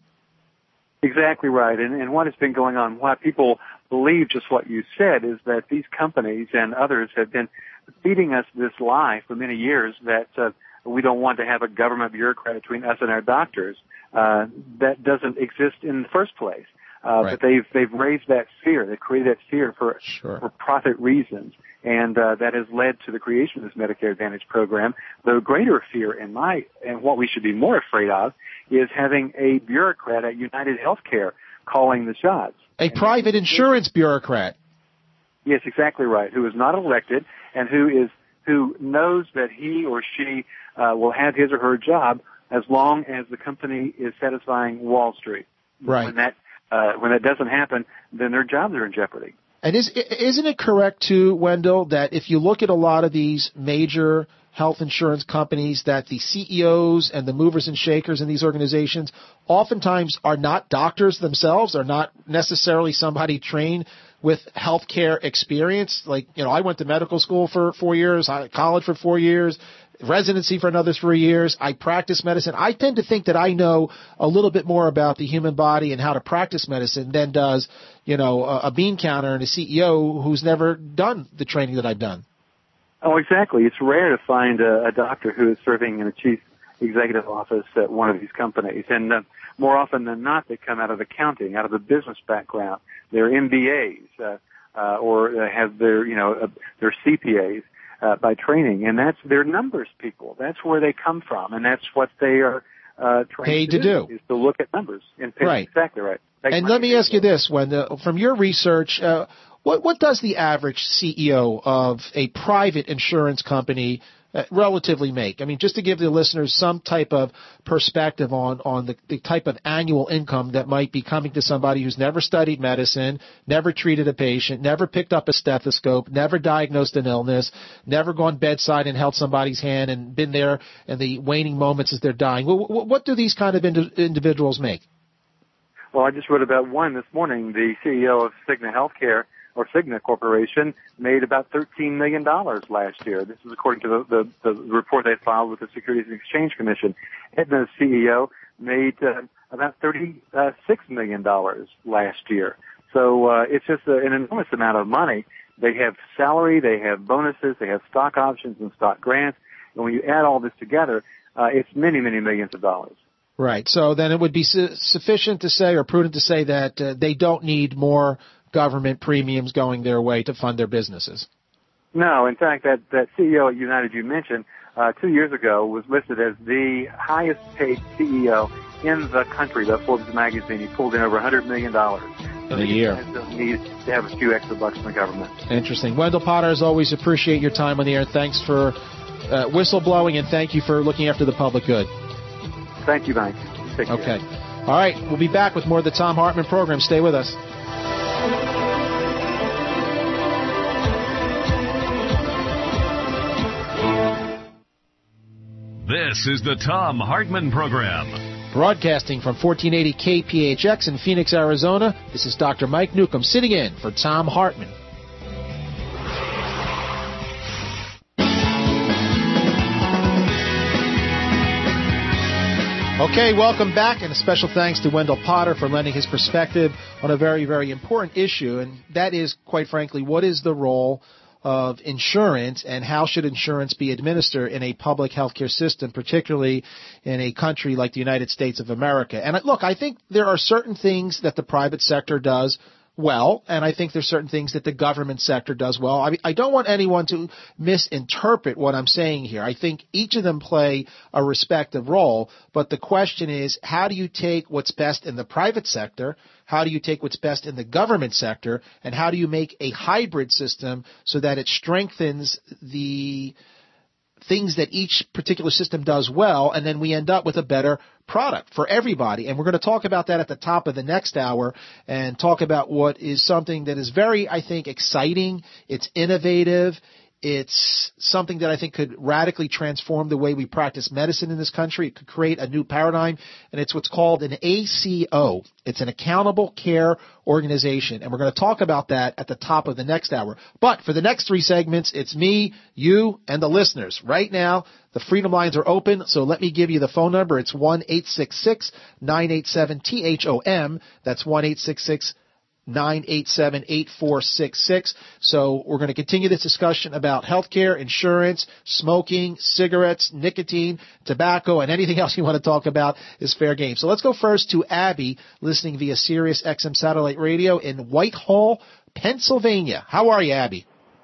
Exactly right. And, and what has been going on, why people believe just what you said, is that these companies and others have been feeding us this lie for many years that uh, we don't want to have a government bureaucrat between us and our doctors. Uh, that doesn't exist in the first place. Uh, right. But they've they've raised that fear. They've created that fear for sure. for profit reasons, and uh, that has led to the creation of this Medicare Advantage program. The greater fear, in my and what we should be more afraid of, is having a bureaucrat at United Healthcare calling the shots. A and private insurance bureaucrat. Yes, exactly right. Who is not elected and who is who knows that he or she uh, will have his or her job as long as the company is satisfying Wall Street. Right. When that Uh, when that doesn't happen, then their jobs are in jeopardy. And is, isn't it correct, too, Wendell, that if you look at a lot of these major health insurance companies, that the C E Os and the movers and shakers in these organizations oftentimes are not doctors themselves, are not necessarily somebody trained with healthcare experience? Like, you know, I went to medical school for four years, college for four years, residency for another three years. I practice medicine. I tend to think that I know a little bit more about the human body and how to practice medicine than does, you know, a, a bean counter and a C E O who's never done the training that I've done. Oh, exactly. It's rare to find a, a doctor who is serving in a chief executive office at one of these companies. And uh, more often than not, they come out of accounting, out of a business background. They're M B As uh, uh, or uh, have their, you know, uh, their C P As. Uh, by training, and that's their numbers people. That's where they come from, and that's what they are uh, trained paid to, to do, do, is to look at numbers. And pay, right. Exactly right. Make and let me ask you this, Wendell, from your research, uh, what, what does the average C E O of a private insurance company uh, relatively make? I mean, just to give the listeners some type of perspective on, on the, the type of annual income that might be coming to somebody who's never studied medicine, never treated a patient, never picked up a stethoscope, never diagnosed an illness, never gone bedside and held somebody's hand and been there in the waning moments as they're dying. What, what do these kind of indi- individuals make? Well, I just wrote about one this morning. The C E O of Cigna Healthcare, or Cigna Corporation, made about thirteen million dollars last year. This is according to the, the, the report they filed with the Securities and Exchange Commission. Aetna's C E O made uh, about thirty-six million dollars last year. So uh, it's just a, an enormous amount of money. They have salary, they have bonuses, they have stock options and stock grants. And when you add all this together, uh, it's many, many millions of dollars. Right. So then it would be su- sufficient to say or prudent to say that uh, they don't need more government premiums going their way to fund their businesses. No, in fact, that, that C E O at United you mentioned uh, two years ago was listed as the highest paid C E O in the country by Forbes magazine. He pulled in over one hundred million dollars. So in a year. Doesn't need to have a few extra bucks from the government. Interesting. Wendell Potter, as always, appreciate your time on the air. Thanks for uh, whistleblowing, and thank you for looking after the public good. Thank you, Mike. Take care. Okay. All right. We'll be back with more of the Thom Hartmann program. Stay with us. This is the Thom Hartmann program. Broadcasting from fourteen eighty K P H X in Phoenix, Arizona, this is Doctor Mike Newcomb sitting in for Thom Hartmann. Okay, welcome back, and a special thanks to Wendell Potter for lending his perspective on a very, very important issue, and that is, quite frankly, what is the role of insurance and how should insurance be administered in a public healthcare system, particularly in a country like the United States of America. And look, I think there are certain things that the private sector does well, and I think there's certain things that the government sector does well. I mean, I don't want anyone to misinterpret what I'm saying here. I think each of them play a respective role, but the question is, how do you take what's best in the private sector, how do you take what's best in the government sector, and how do you make a hybrid system so that it strengthens the things that each particular system does well, and then we end up with a better product for everybody. And we're going to talk about that at the top of the next hour and talk about what is something that is very, I think, exciting. It's innovative. It's something that I think could radically transform the way we practice medicine in this country. It could create a new paradigm, and it's what's called an A C O. It's an Accountable Care Organization, and we're going to talk about that at the top of the next hour. But for the next three segments, it's me, you, and the listeners. Right now, the Freedom Lines are open, so let me give you the phone number. It's one eight six six, nine eight seven, T H O M. That's one eight six six, nine eight seven, eight four six six. So we're going to continue this discussion about healthcare, insurance, smoking, cigarettes, nicotine, tobacco, and anything else you want to talk about is fair game. So let's go first to Abby, listening via Sirius X M satellite radio in Whitehall, Pennsylvania. How are you, Abby?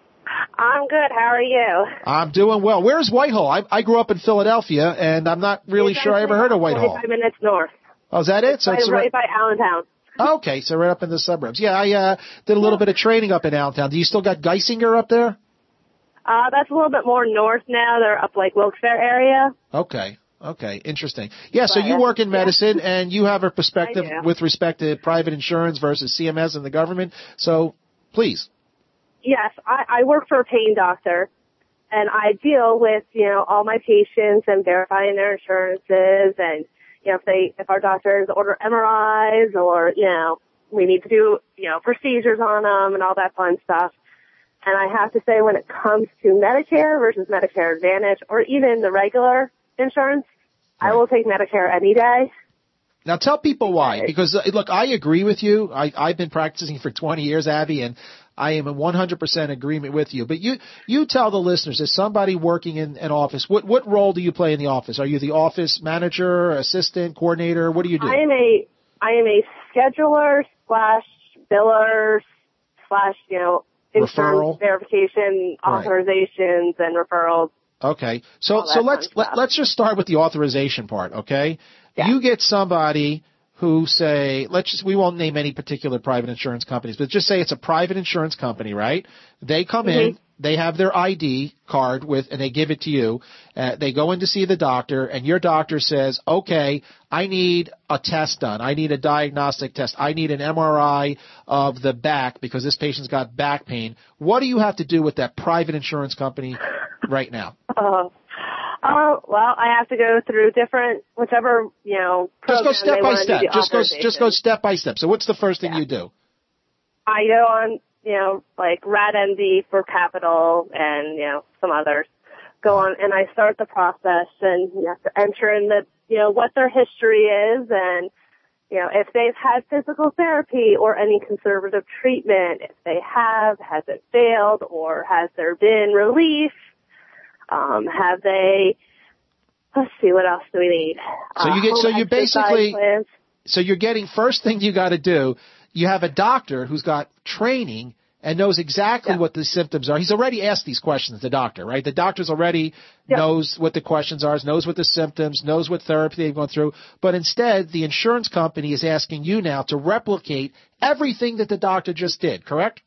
I'm good. How are you? I'm doing well. Where's Whitehall? I, I grew up in Philadelphia, and I'm not really it's sure I ever heard of Whitehall. twenty-five minutes north. Oh, is that it? So it's right, right by Allentown. Okay, so right up in the suburbs. Yeah, I uh, did a little bit of training up in Allentown. Do you still got Geisinger up there? Uh, that's a little bit more north now. They're up like Wilkes-Barre area. Okay, okay, interesting. Yeah, so you work in medicine, yeah. And you have a perspective with respect to private insurance versus C M S and the government. So, please. Yes, I, I work for a pain doctor, and I deal with, you know, all my patients and verifying their insurances and, you know, if they, if our doctors order M R Is or, you know, we need to do, you know, procedures on them and all that fun stuff. And I have to say, when it comes to Medicare versus Medicare Advantage or even the regular insurance, right. I will take Medicare any day. Now tell people why, because look, I agree with you. I, I've been practicing for twenty years, Abby, and I am in one hundred percent agreement with you. But you, you tell the listeners, as somebody working in an office, what, what role do you play in the office? Are you the office manager, assistant, coordinator? What do you do? I am a, I am a scheduler slash biller slash, you know, insurance Referral. verification, authorizations, right. and referrals. Okay. So, so let's, let, let's just start with the authorization part, okay? Yeah. You get somebody who say, let's just, we won't name any particular private insurance companies, but just say it's a private insurance company, right? They come mm-hmm. in, they have their I D card with, and they give it to you. Uh, they go in to see the doctor, and your doctor says, okay, I need a test done. I need a diagnostic test. I need an M R I of the back because this patient's got back pain. What do you have to do with that private insurance company right now? Uh, Uh, well, I have to go through different, whichever, you know, just go step by step. Just go, just go step by step. So what's the first thing yeah. you do? I go on, you know, like RadMD for Capital and, you know, some others. Go on and I start the process and you have to enter in the, you know, what their history is and, you know, if they've had physical therapy or any conservative treatment, if they have, has it failed or has there been relief? Um, have they, let's see, what else do we need? So you get, uh, so you basically, plans. So you're getting, first thing you got to do, you have a doctor who's got training and knows exactly yeah. what the symptoms are. He's already asked these questions, the doctor, right? The doctor's already yeah. knows what the questions are, knows what the symptoms, knows what therapy they've gone through. But instead, the insurance company is asking you now to replicate everything that the doctor just did, correct?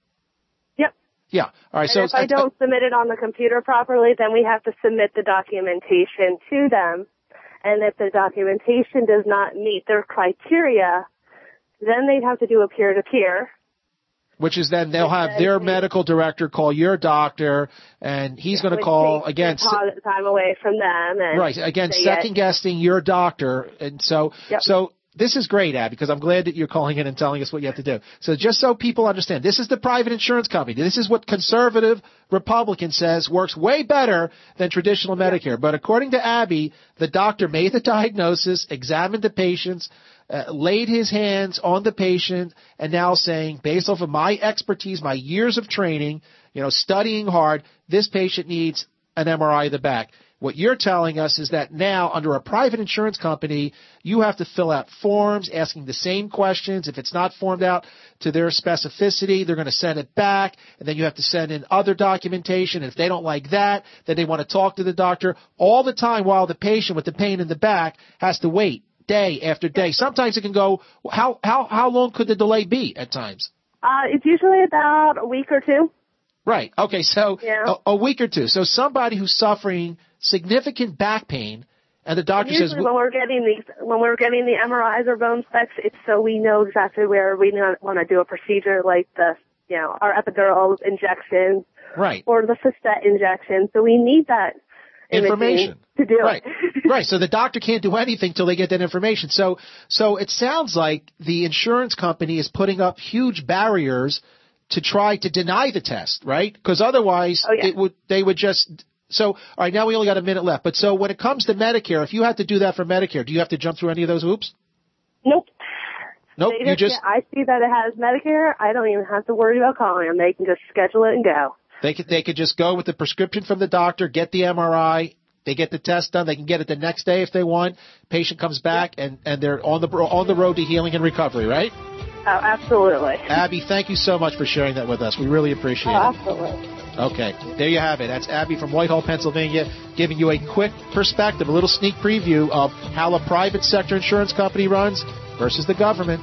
Yeah. All right. And so if I don't I, submit it on the computer properly, then we have to submit the documentation to them. And if the documentation does not meet their criteria, then they'd have to do a peer-to-peer. Which is then they'll have their medical director call your doctor, and he's going to call again. Time away from them. And right. Again, second guessing your doctor, and so yep. so. This is great, Abby, because I'm glad that you're calling in and telling us what you have to do. So just so people understand, this is the private insurance company. This is what conservative Republican says works way better than traditional Medicare. But according to Abby, the doctor made the diagnosis, examined the patients, uh, laid his hands on the patient, and now saying, based off of my expertise, my years of training, you know, studying hard, this patient needs an M R I of the back. What you're telling us is that now, under a private insurance company, you have to fill out forms asking the same questions. If it's not formed out to their specificity, they're going to send it back, and then you have to send in other documentation. And if they don't like that, then they want to talk to the doctor all the time while the patient with the pain in the back has to wait day after day. Sometimes it can go, how, how, how long could the delay be at times? Uh, it's usually about a week or two. Right. Okay. So yeah. a, a week or two. So somebody who's suffering significant back pain, and the doctor Usually says, when we're getting these, when we're getting the M R Is or bone specs, it's so we know exactly where we want to do a procedure like the, you know, our epidural injection, right, or the Facet injection. So we need that information to do right. it. Right. So the doctor can't do anything till they get that information. So, so it sounds like the insurance company is putting up huge barriers to try to deny the test, right? Because otherwise, oh, yeah. it would they would just. So, all right, now we only got a minute left. But so when it comes to Medicare, if you had to do that for Medicare, do you have to jump through any of those hoops? Nope. Nope. They you just. Yeah, I see that it has Medicare. I don't even have to worry about calling them. They can just schedule it and go. They could they could just go with the prescription from the doctor, get the M R I. They get the test done. They can get it the next day if they want. Patient comes back, and, and they're on the on the road to healing and recovery, right? Oh, absolutely. Abby, thank you so much for sharing that with us. We really appreciate oh, it. Absolutely. Okay, there you have it. That's Abby from Whitehall, Pennsylvania, giving you a quick perspective, a little sneak preview of how a private sector insurance company runs versus the government.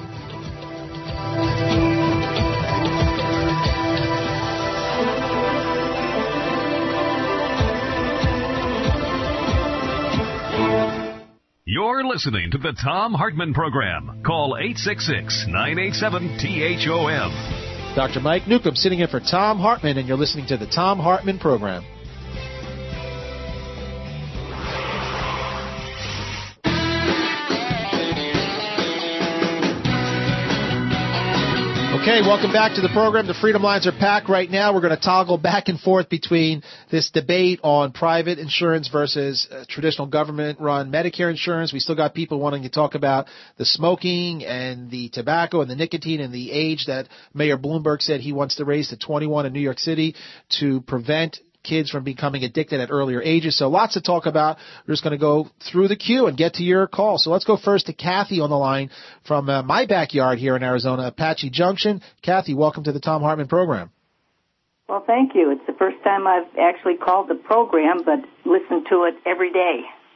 You're listening to the Thom Hartmann Program. Call eight six six, nine eight seven, T H O M. Doctor Mike Newcomb sitting in for Thom Hartmann, and you're listening to the Thom Hartmann Program. Okay, welcome back to the program. The Freedom Lines are packed right now. We're going to toggle back and forth between this debate on private insurance versus uh, traditional government-run Medicare insurance. We still got people wanting to talk about the smoking and the tobacco and the nicotine and the age that Mayor Bloomberg said he wants to raise to twenty-one in New York City to prevent kids from becoming addicted at earlier ages. So lots to talk about. We're just going to go through the queue and get to your call. So let's go first to Kathy on the line from uh, my backyard here in Arizona, Apache Junction. Kathy, welcome to the Thom Hartmann Program. Well, thank you. It's the first time I've actually called the program, but listened to it every day.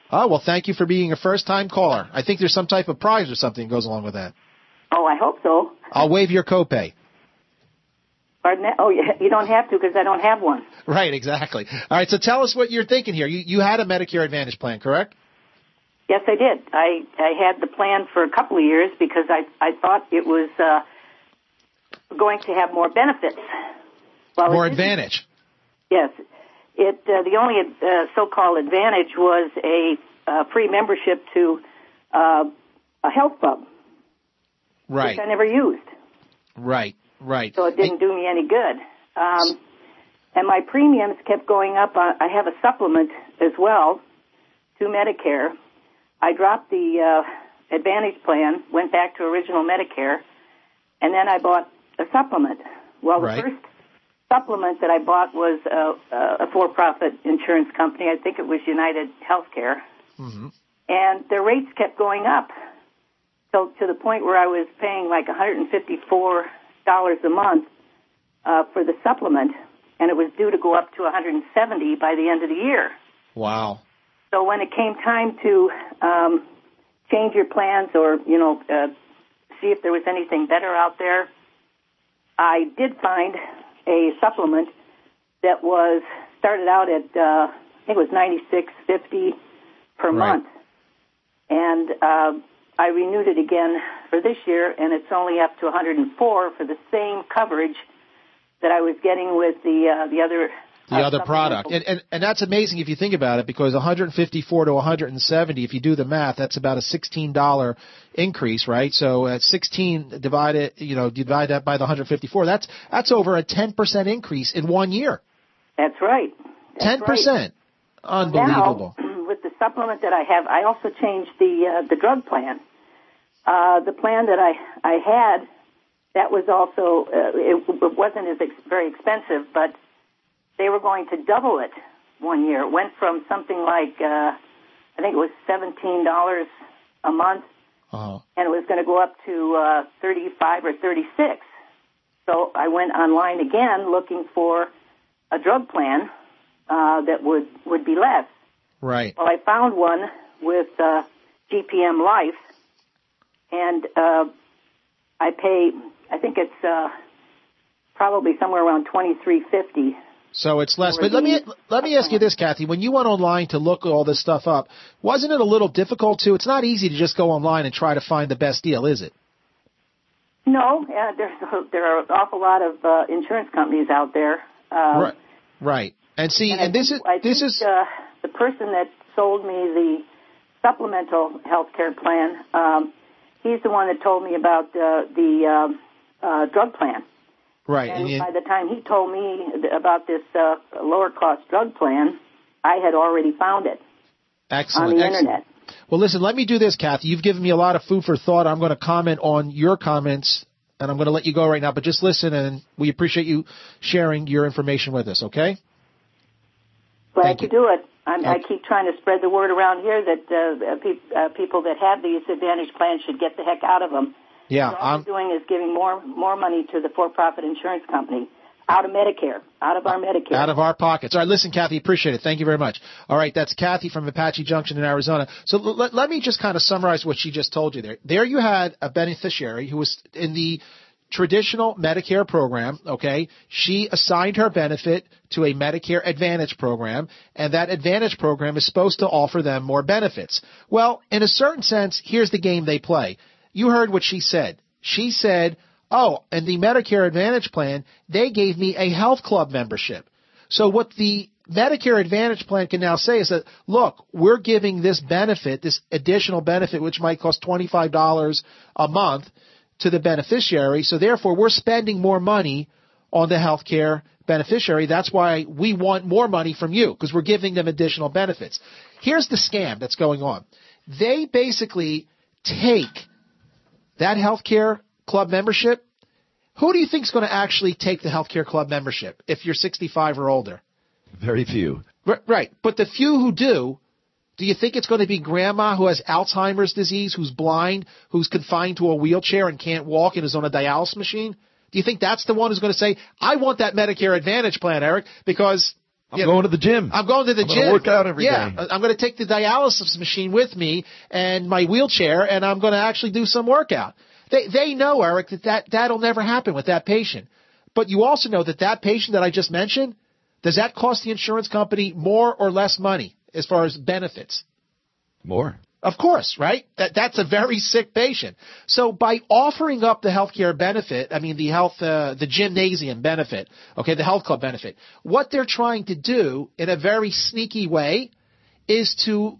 Oh, well, thank you for being a first-time caller. I think there's some type of prize or something that goes along with that. Oh, I hope so. I'll waive your copay. Pardon that? Oh, yeah, you don't have to because I don't have one. Right, exactly. All right, so tell us what you're thinking here. You you had a Medicare Advantage plan, correct? Yes, I did. I, I had the plan for a couple of years because I, I thought it was uh, going to have more benefits. Well, more advantage. Yes. It uh, the only uh, so-called advantage was a uh, free membership to uh, a health club, right? Which I never used. Right, right. So it didn't do me any good. Um, and my premiums kept going up. I have a supplement as well to Medicare. I dropped the uh, Advantage plan, went back to original Medicare, and then I bought a supplement. Well, the right. first supplement that I bought was a, a for-profit insurance company. I think it was United Healthcare. Mm-hmm. And their rates kept going up. So to the point where I was paying like one hundred fifty-four dollars a month uh, for the supplement, and it was due to go up to one hundred seventy dollars by the end of the year. Wow. So when it came time to um, change your plans or, you know, uh, see if there was anything better out there, I did find a supplement that was started out at uh, I think it was ninety-six fifty per right. month, and uh, I renewed it again for this year, and it's only up to one hundred four for the same coverage that I was getting with the uh, the other the uh, other product, and, and and that's amazing if you think about it, because one hundred fifty-four to one hundred seventy, if you do the math, that's about a sixteen dollars increase, right? So at sixteen divided, you know, divide that by the one hundred fifty-four, that's that's over a ten percent increase in one year. That's right. That's ten percent. Right. Unbelievable. Now, with the supplement that I have, I also changed the uh, the drug plan. Uh, the plan that I I had, that was also uh, it, it wasn't as ex- very expensive, but they were going to double it one year. It went from something like uh, I think it was seventeen dollars a month. Uh-huh. And it was going to go up to uh, thirty-five or thirty-six. So I went online again looking for a drug plan uh, that would, would be less. Right. Well, I found one with uh, G P M Life, and uh, I pay, I think it's uh, probably somewhere around twenty-three fifty. So it's less. But let me let me ask you this, Kathy. When you went online to look all this stuff up, wasn't it a little difficult to? It's not easy to just go online and try to find the best deal, is it? No, uh, there's a, there are an awful lot of uh, insurance companies out there. Um, right. Right. And see, and, and this think, is I this think, is uh, the person that sold me the supplemental health care plan. Um, he's the one that told me about uh, the uh, uh, drug plan. Right. And, and you, by the time he told me about this uh, lower-cost drug plan, I had already found it excellent, on the excellent. Internet. Well, listen, let me do this, Kathy. You've given me a lot of food for thought. I'm going to comment on your comments, and I'm going to let you go right now. But just listen, and we appreciate you sharing your information with us, okay? Glad Thank to you. do it. I'm, Okay. I keep trying to spread the word around here that uh, pe- uh, people that have these Advantage plans should get the heck out of them. Yeah, All I'm we're doing is giving more more money to the for-profit insurance company out of Medicare, out of our Medicare. out of our pockets. All right, listen, Kathy, appreciate it. Thank you very much. All right, that's Kathy from Apache Junction in Arizona. So l- let, let me just kind of summarize what she just told you there. There you had a beneficiary who was in the traditional Medicare program, okay? She assigned her benefit to a Medicare Advantage program, and that Advantage program is supposed to offer them more benefits. Well, in a certain sense, here's the game they play. You heard what she said. She said, oh, and the Medicare Advantage plan, they gave me a health club membership. So what the Medicare Advantage plan can now say is that, look, we're giving this benefit, this additional benefit, which might cost twenty-five dollars a month to the beneficiary. So therefore, we're spending more money on the health care beneficiary. That's why we want more money from you, because we're giving them additional benefits. Here's the scam that's going on. They basically take that healthcare club membership. Who do you think is going to actually take the healthcare club membership if you're sixty-five or older? Very few. R- right. But the few who do, do you think it's going to be grandma who has Alzheimer's disease, who's blind, who's confined to a wheelchair and can't walk and is on a dialysis machine? Do you think that's the one who's going to say, I want that Medicare Advantage plan, Eric, because I'm going to the gym. I'm going to the I'm gym. I'm going to work out every yeah, day. I'm going to take the dialysis machine with me and my wheelchair, and I'm going to actually do some workout. They they know, Eric, that, that that'll never happen with that patient. But you also know that that patient that I just mentioned, does that cost the insurance company more or less money as far as benefits? More. Of course, right? That that's a very sick patient. So by offering up the healthcare benefit, I mean the health, uh, the gymnasium benefit, okay, the health club benefit, what they're trying to do in a very sneaky way is to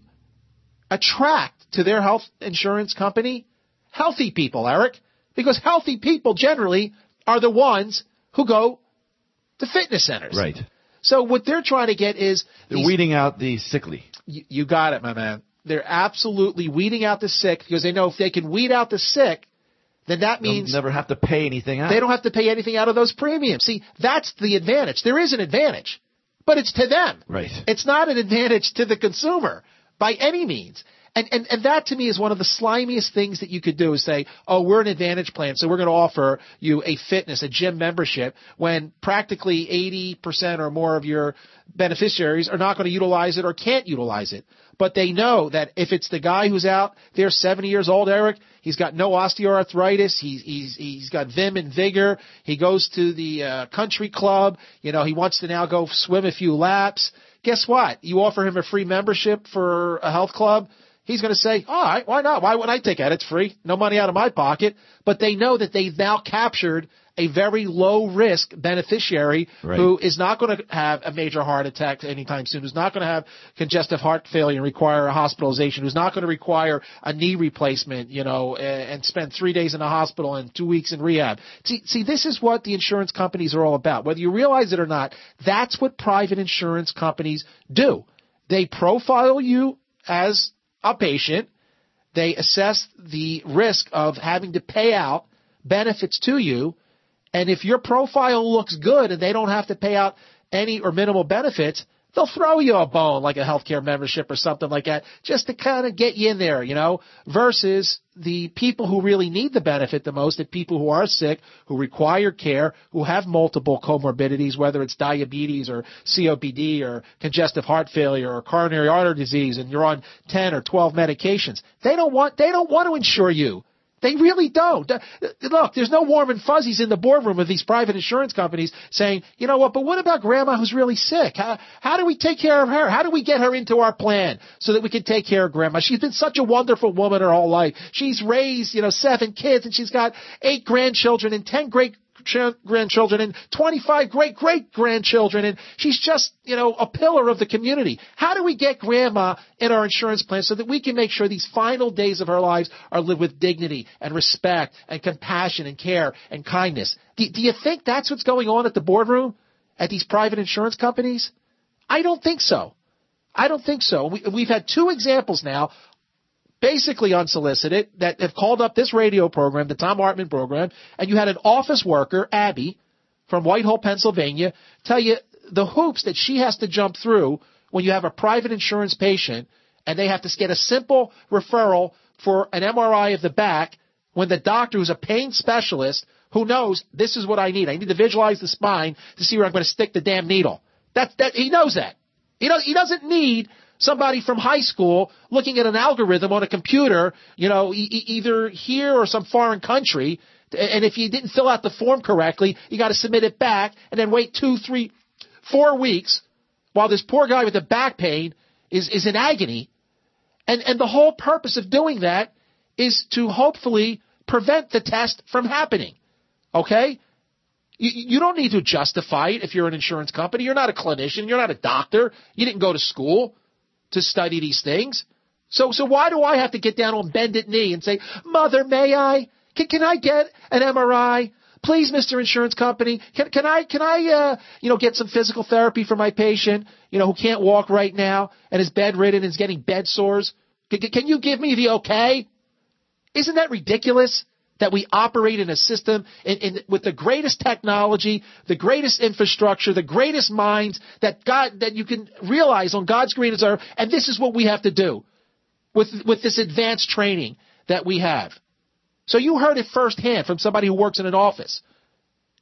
attract to their health insurance company healthy people, Eric, because healthy people generally are the ones who go to fitness centers. Right. So what they're trying to get is they're these, weeding out the sickly. You, you got it, my man. They're absolutely weeding out the sick because they know if they can weed out the sick, then that means they'll never have to pay anything out. They don't have to pay anything out of those premiums. See, that's the advantage. There is an advantage, but it's to them. Right. It's not an advantage to the consumer by any means. And, and, and that to me is one of the slimiest things that you could do is say, oh, we're an advantage plan, so we're going to offer you a fitness, a gym membership, when practically eighty percent or more of your beneficiaries are not going to utilize it or can't utilize it. But they know that if it's the guy who's out there seventy years old, Eric, he's got no osteoarthritis, he's, he's, he's got vim and vigor, he goes to the uh, country club, you know, he wants to now go swim a few laps. Guess what? You offer him a free membership for a health club, he's going to say, all right, why not? Why wouldn't I take it? It's free. No money out of my pocket. But they know that they've now captured a very low-risk beneficiary right. who is not going to have a major heart attack anytime soon, who's not going to have congestive heart failure and require a hospitalization, who's not going to require a knee replacement, you know, and spend three days in the hospital and two weeks in rehab. See, see, this is what the insurance companies are all about. Whether you realize it or not, that's what private insurance companies do. They profile you as a patient. They assess the risk of having to pay out benefits to you. And if your profile looks good and they don't have to pay out any or minimal benefits, they'll throw you a bone like a healthcare membership or something like that just to kind of get you in there, you know, versus the people who really need the benefit the most, the people who are sick, who require care, who have multiple comorbidities, whether it's diabetes or C O P D or congestive heart failure or coronary artery disease, and you're on ten or twelve medications. They don't want, they don't want to insure you. They really don't. Look, there's no warm and fuzzies in the boardroom of these private insurance companies saying, you know what, but what about grandma who's really sick? How, how do we take care of her? How do we get her into our plan so that we can take care of grandma? She's been such a wonderful woman her whole life. She's raised, you know, seven kids, and she's got eight grandchildren and ten great grandchildren and twenty-five great-great-grandchildren, and she's just, you know, a pillar of the community. How do we get grandma in our insurance plan so that we can make sure these final days of her lives are lived with dignity and respect and compassion and care and kindness? Do, do you think that's what's going on at the boardroom at these private insurance companies? I don't think so. I don't think so. We, we've had two examples now, basically unsolicited, that have called up this radio program, the Thom Hartmann program, and you had an office worker, Abby, from Whitehall, Pennsylvania, tell you the hoops that she has to jump through when you have a private insurance patient and they have to get a simple referral for an M R I of the back when the doctor, who's a pain specialist, who knows this is what I need. I need to visualize the spine to see where I'm going to stick the damn needle. That, that, he knows that. He, don't, he doesn't need somebody from high school looking at an algorithm on a computer, you know, e- either here or some foreign country. And if you didn't fill out the form correctly, you got to submit it back and then wait two, three, four weeks while this poor guy with the back pain is, is in agony. And, and the whole purpose of doing that is to hopefully prevent the test from happening. Okay? You, you don't need to justify it if you're an insurance company. You're not a clinician. You're not a doctor. You didn't go to school to study these things. So so why do I have to get down on bended knee and say, Mother, may I? Can, can I get an M R I? Please, Mister Insurance Company, can, can I, can I, uh, you know, get some physical therapy for my patient, you know, who can't walk right now and is bedridden and is getting bed sores? Can, can you give me the okay? Isn't that ridiculous? That we operate in a system in, in, with the greatest technology, the greatest infrastructure, the greatest minds that God that you can realize on God's green earth, and this is what we have to do with with this advanced training that we have. So you heard it firsthand from somebody who works in an office.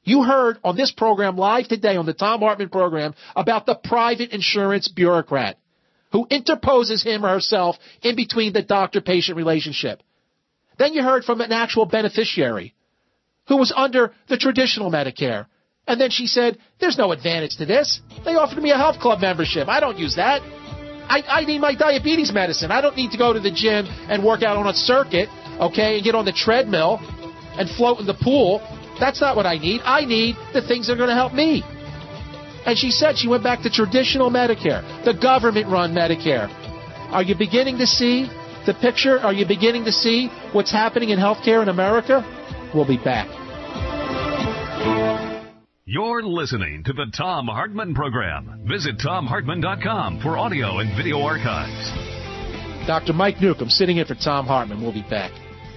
You heard on this program live today on the Thom Hartmann program about the private insurance bureaucrat who interposes him or herself in between the doctor-patient relationship. Then you heard from an actual beneficiary who was under the traditional Medicare. And then she said, there's no advantage to this. They offered me a health club membership. I don't use that. I, I need my diabetes medicine. I don't need to go to the gym and work out on a circuit, okay, and get on the treadmill and float in the pool. That's not what I need. I need the things that are going to help me. And she said she went back to traditional Medicare, the government-run Medicare. Are you beginning to see the picture? Are you beginning to see what's happening in healthcare in America? We'll be back. You're listening to the Thom Hartmann Program. Visit tom hartmann dot com for audio and video archives. Doctor Mike Newcomb sitting in for Thom Hartmann. We'll be back.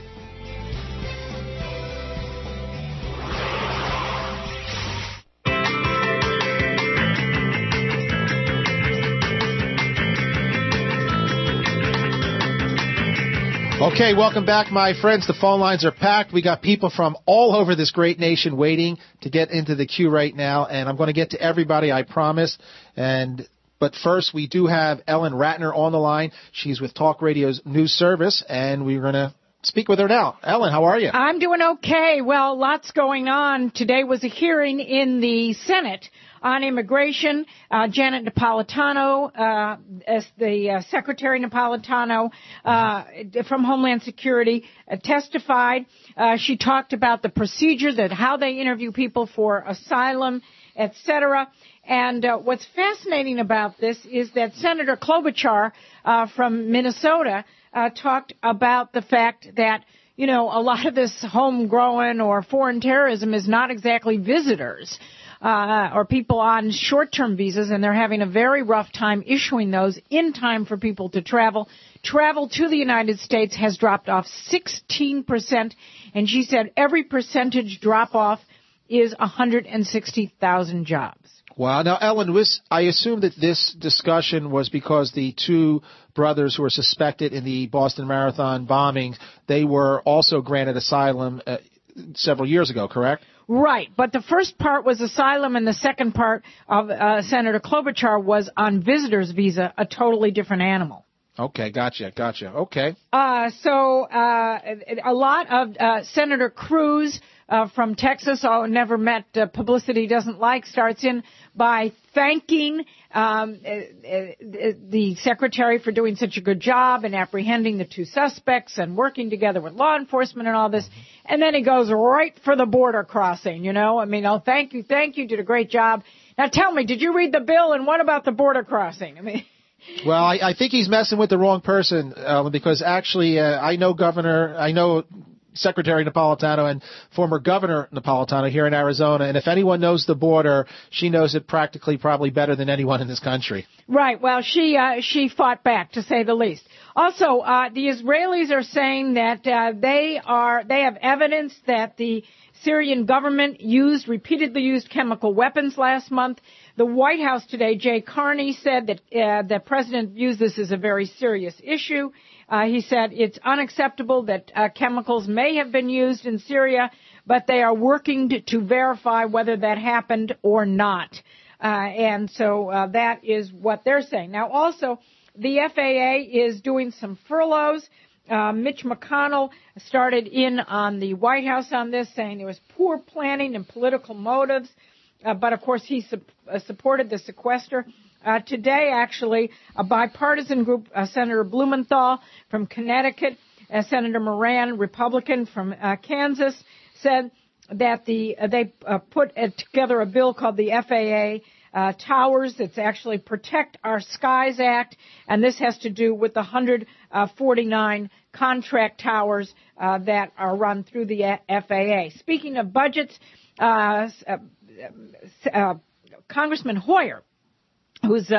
Okay, welcome back, my friends. The phone lines are packed. We got people from all over this great nation waiting to get into the queue right now, and I'm going to get to everybody, I promise. And but first, we do have Ellen Ratner on the line. She's with Talk Radio's news service, and we're going to speak with her now. Ellen, how are you? I'm doing okay. Well, lots going on. Today was a hearing in the Senate on immigration. Uh, Janet Napolitano, uh, as the uh, Secretary Napolitano uh, from Homeland Security, uh, testified. Uh, she talked about the procedure, that how they interview people for asylum, et cetera. And uh, what's fascinating about this is that Senator Klobuchar uh, from Minnesota uh, talked about the fact that, you know, a lot of this homegrown or foreign terrorism is not exactly visitors. Uh, or people on short-term visas, and they're having a very rough time issuing those in time for people to travel. Travel to the United States has dropped off sixteen percent, and she said every percentage drop-off is one hundred sixty thousand jobs. Wow. Now, Ellen, was, I assume that this discussion was because the two brothers who were suspected in the Boston Marathon bombing, they were also granted asylum uh, several years ago, correct? Right, but the first part was asylum, and the second part of uh, Senator Klobuchar was on visitor's visa, a totally different animal. Okay, gotcha, gotcha. Okay. Uh, so uh, a lot of uh, Senator Cruz uh, from Texas, oh, never met, uh, publicity doesn't like, starts in by thanking um, the secretary for doing such a good job in apprehending the two suspects and working together with law enforcement and all this. And then he goes right for the border crossing, you know. I mean, oh, thank you, thank you, did a great job. Now tell me, did you read the bill, and what about the border crossing? I mean... Well, I, I think he's messing with the wrong person, Ellen, because actually uh, I know Governor, I know Secretary Napolitano and former Governor Napolitano here in Arizona, and if anyone knows the border, she knows it practically probably better than anyone in this country. Right. Well, she uh, she fought back, to say the least. Also, uh, the Israelis are saying that uh, they are they have evidence that the Syrian government used repeatedly used chemical weapons last month. The White House today, Jay Carney, said that uh, the president views this as a very serious issue. Uh, he said it's unacceptable that uh, chemicals may have been used in Syria, but they are working to, to verify whether that happened or not. Uh, and so uh, that is what they're saying. Now, also, the F A A is doing some furloughs. Uh, Mitch McConnell started in on the White House on this, saying there was poor planning and political motives. Uh, but, of course, he su- uh, supported the sequester. Uh, today, actually, a bipartisan group, uh, Senator Blumenthal from Connecticut, uh, Senator Moran, Republican from uh, Kansas, said that the uh, they uh, put uh, together a bill called the F A A uh, Towers. It's actually Protect Our Skies Act, and this has to do with the one hundred forty-nine contract towers uh, that are run through the F A A. Speaking of budgets, uh, uh, Uh, Congressman Hoyer, who's uh,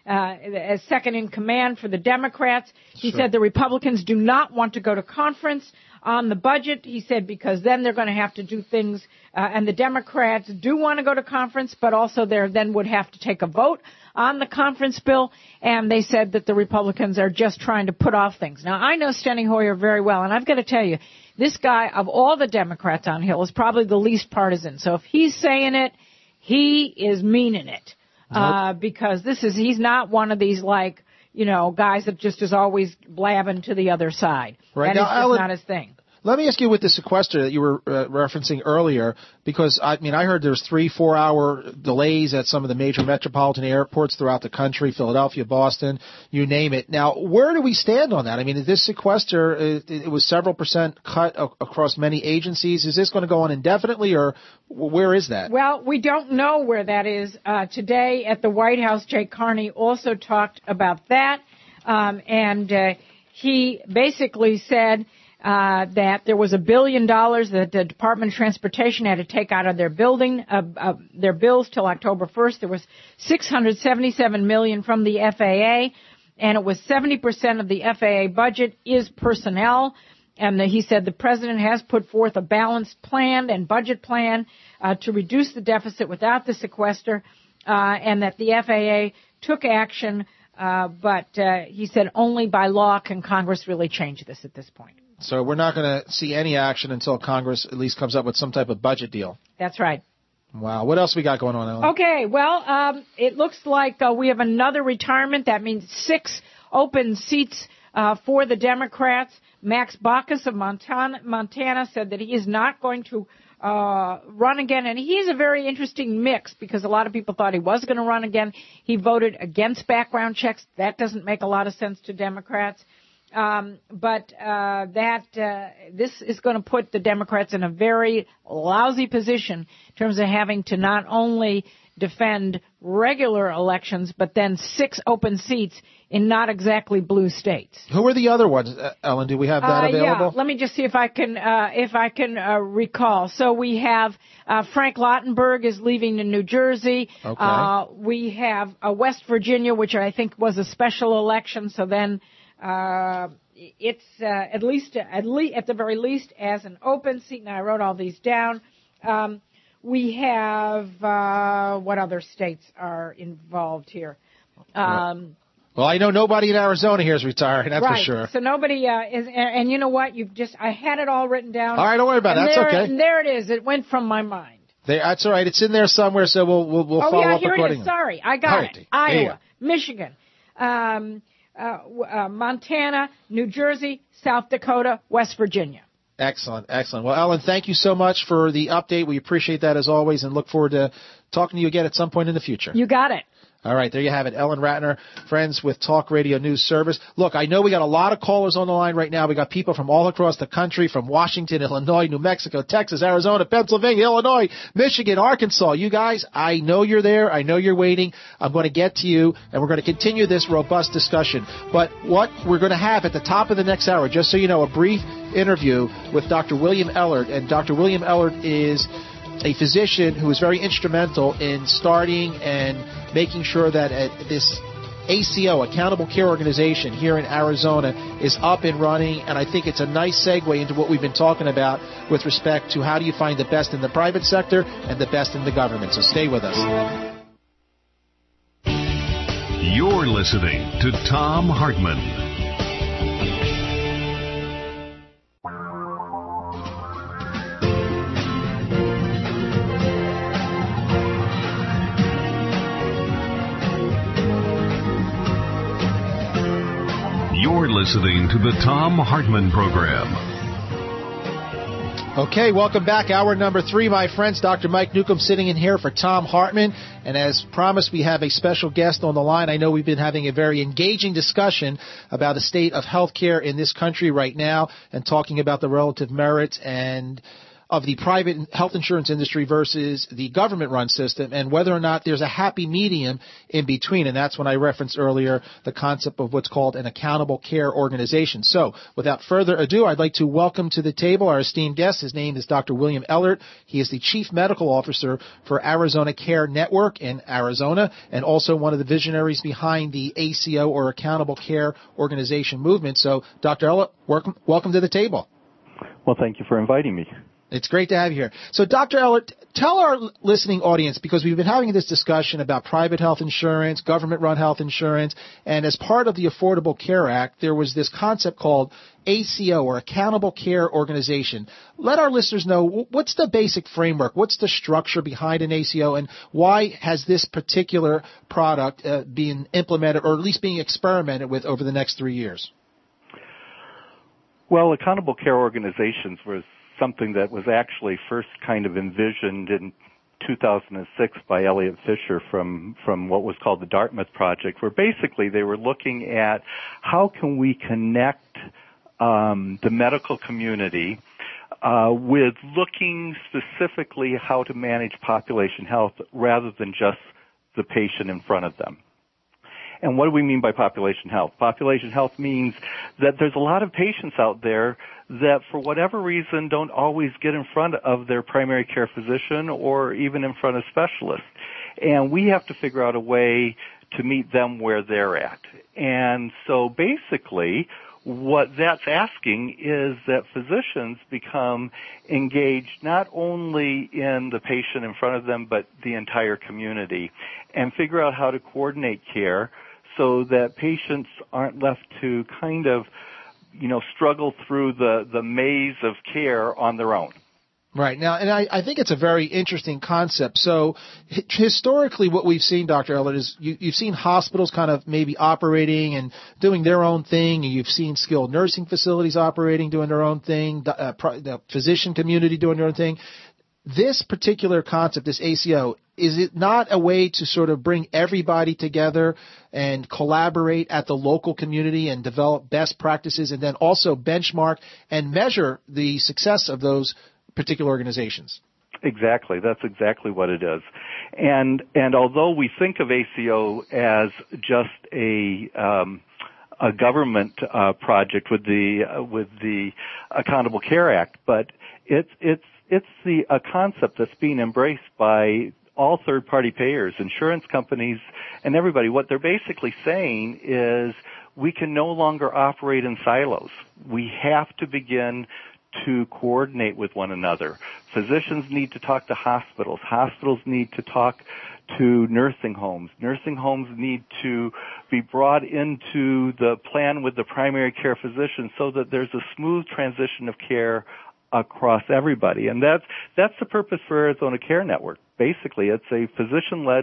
uh, as second in command for the Democrats. He Sure. said the Republicans do not want to go to conference on the budget. He said because then they're going to have to do things, uh, and the Democrats do want to go to conference, but also they then would have to take a vote on the conference bill, and they said that the Republicans are just trying to put off things. Now, I know Steny Hoyer very well, and I've got to tell you, this guy, of all the Democrats on Hill, is probably the least partisan. So if he's saying it, he is meaning it. Nope. Uh, because this is, he's not one of these, like, you know, guys that just is always blabbing to the other side. Right. That Now, is just Ellen, not his thing. Let me ask you with the sequester that you were uh, referencing earlier, because, I mean, I heard there's three, four-hour delays at some of the major metropolitan airports throughout the country, Philadelphia, Boston, you name it. Now, where do we stand on that? I mean, this sequester, it, it was several percent cut a- across many agencies. Is this going to go on indefinitely, or where is that? Well, we don't know where that is. Uh, today at the White House, Jay Carney also talked about that, um, and uh, he basically said Uh, that there was a billion dollars that the Department of Transportation had to take out of their building, uh, uh, their bills till October first. There was six hundred seventy-seven million dollars from the F A A, and it was seventy percent of the F A A budget is personnel. And the, he said the president has put forth a balanced plan and budget plan uh, to reduce the deficit without the sequester, uh, and that the F A A took action, uh, but uh, he said only by law can Congress really change this at this point. So we're not going to see any action until Congress at least comes up with some type of budget deal. That's right. Wow. What else we got going on, Ellen? Okay. Well, um, it looks like uh, we have another retirement. That means six open seats uh, for the Democrats. Max Baucus of Montana, Montana said that he is not going to uh run again. And he's a very interesting mix because a lot of people thought he was going to run again. He voted against background checks. That doesn't make a lot of sense to Democrats. Um, but uh, that uh, this is going to put the Democrats in a very lousy position in terms of having to not only defend regular elections, but then six open seats in not exactly blue states. Who are the other ones, uh, Ellen? Do we have that uh, available? Yeah, let me just see if I can uh, if I can uh, recall. So we have uh, Frank Lautenberg is leaving to New Jersey. Okay. Uh, we have uh, West Virginia, which I think was a special election. So then. Uh, it's uh, at least at least at the very least as an open seat. And I wrote all these down. Um, we have uh, what other states are involved here? Um, well, I know nobody in Arizona here is retiring. That's right. for sure. So nobody uh, is. And, and you know what? You've just I had it all written down. All right, don't worry about it. That's there, okay. And there it is. It went from my mind. They, that's all right. It's in there somewhere, so we'll we'll, we'll oh, follow yeah, up here accordingly. it is. Sorry, I got all right. it. Iowa, Michigan. Um, Uh, uh, Montana, New Jersey, South Dakota, West Virginia. Excellent, excellent. Well, Ellen, thank you so much for the update. We appreciate that as always and look forward to talking to you again at some point in the future. You got it. All right, there you have it. Ellen Ratner, friends with Talk Radio News Service. Look, I know we got a lot of callers on the line right now. We got people from all across the country, from Washington, Illinois, New Mexico, Texas, Arizona, Pennsylvania, Illinois, Michigan, Arkansas. You guys, I know you're there. I know you're waiting. I'm going to get to you, and we're going to continue this robust discussion. But what we're going to have at the top of the next hour, just so you know, a brief interview with Doctor William Ellard. And Doctor William Ellard is a physician who is very instrumental in starting and making sure that uh, this A C O, Accountable Care Organization, here in Arizona is up and running. And I think it's a nice segue into what we've been talking about with respect to how do you find the best in the private sector and the best in the government. So stay with us. You're listening to Thom Hartmann. You're listening to the Thom Hartmann Program. Okay, welcome back. Hour number three, my friends. Doctor Mike Newcomb sitting in here for Thom Hartmann. And as promised, we have a special guest on the line. I know we've been having a very engaging discussion about the state of health care in this country right now and talking about the relative merits and of the private health insurance industry versus the government-run system, and whether or not there's a happy medium in between. And that's when I referenced earlier the concept of what's called an accountable care organization. So without further ado, I'd like to welcome to the table our esteemed guest. His name is Doctor William Ellert. He is the Chief Medical Officer for Arizona Care Network in Arizona, and also one of the visionaries behind the A C O, or Accountable Care Organization movement. So Doctor Ellert, welcome, welcome to the table. Well, thank you for inviting me. It's great to have you here. So, Doctor Ellert, tell our listening audience, because we've been having this discussion about private health insurance, government-run health insurance, and as part of the Affordable Care Act, there was this concept called A C O, or Accountable Care Organization. Let our listeners know, what's the basic framework, what's the structure behind an A C O, and why has this particular product uh, been implemented, or at least being experimented with over the next three years? Well, accountable care organizations was something that was actually first kind of envisioned in two thousand six by Elliot Fisher from, from what was called the Dartmouth Project, where basically they were looking at how can we connect um, the medical community uh, with looking specifically how to manage population health rather than just the patient in front of them. And what do we mean by population health? Population health means that there's a lot of patients out there that for whatever reason don't always get in front of their primary care physician or even in front of specialists. And we have to figure out a way to meet them where they're at. And so basically what that's asking is that physicians become engaged not only in the patient in front of them, but the entire community, and figure out how to coordinate care so that patients aren't left to kind of, you know, struggle through the, the maze of care on their own. Right. Now, and I, I think it's a very interesting concept. So h- historically what we've seen, Doctor Ellert, is you, you've seen hospitals kind of maybe operating and doing their own thing, and you've seen skilled nursing facilities operating, doing their own thing, the, uh, pro- the physician community doing their own thing. This particular concept, this A C O, is it not a way to sort of bring everybody together and collaborate at the local community and develop best practices, and then also benchmark and measure the success of those particular organizations? Exactly. That's exactly what it is. And and although we think of A C O as just a um, a government uh, project with the uh, with the Accountable Care Act, but it's it's it's the a concept that's being embraced by all third-party payers, insurance companies, and everybody. What they're basically saying is we can no longer operate in silos. We have to begin to coordinate with one another. Physicians need to talk to hospitals. Hospitals need to talk to nursing homes. Nursing homes need to be brought into the plan with the primary care physician so that there's a smooth transition of care across everybody. And that's, that's the purpose for Arizona Care Network. Basically, it's a physician-led,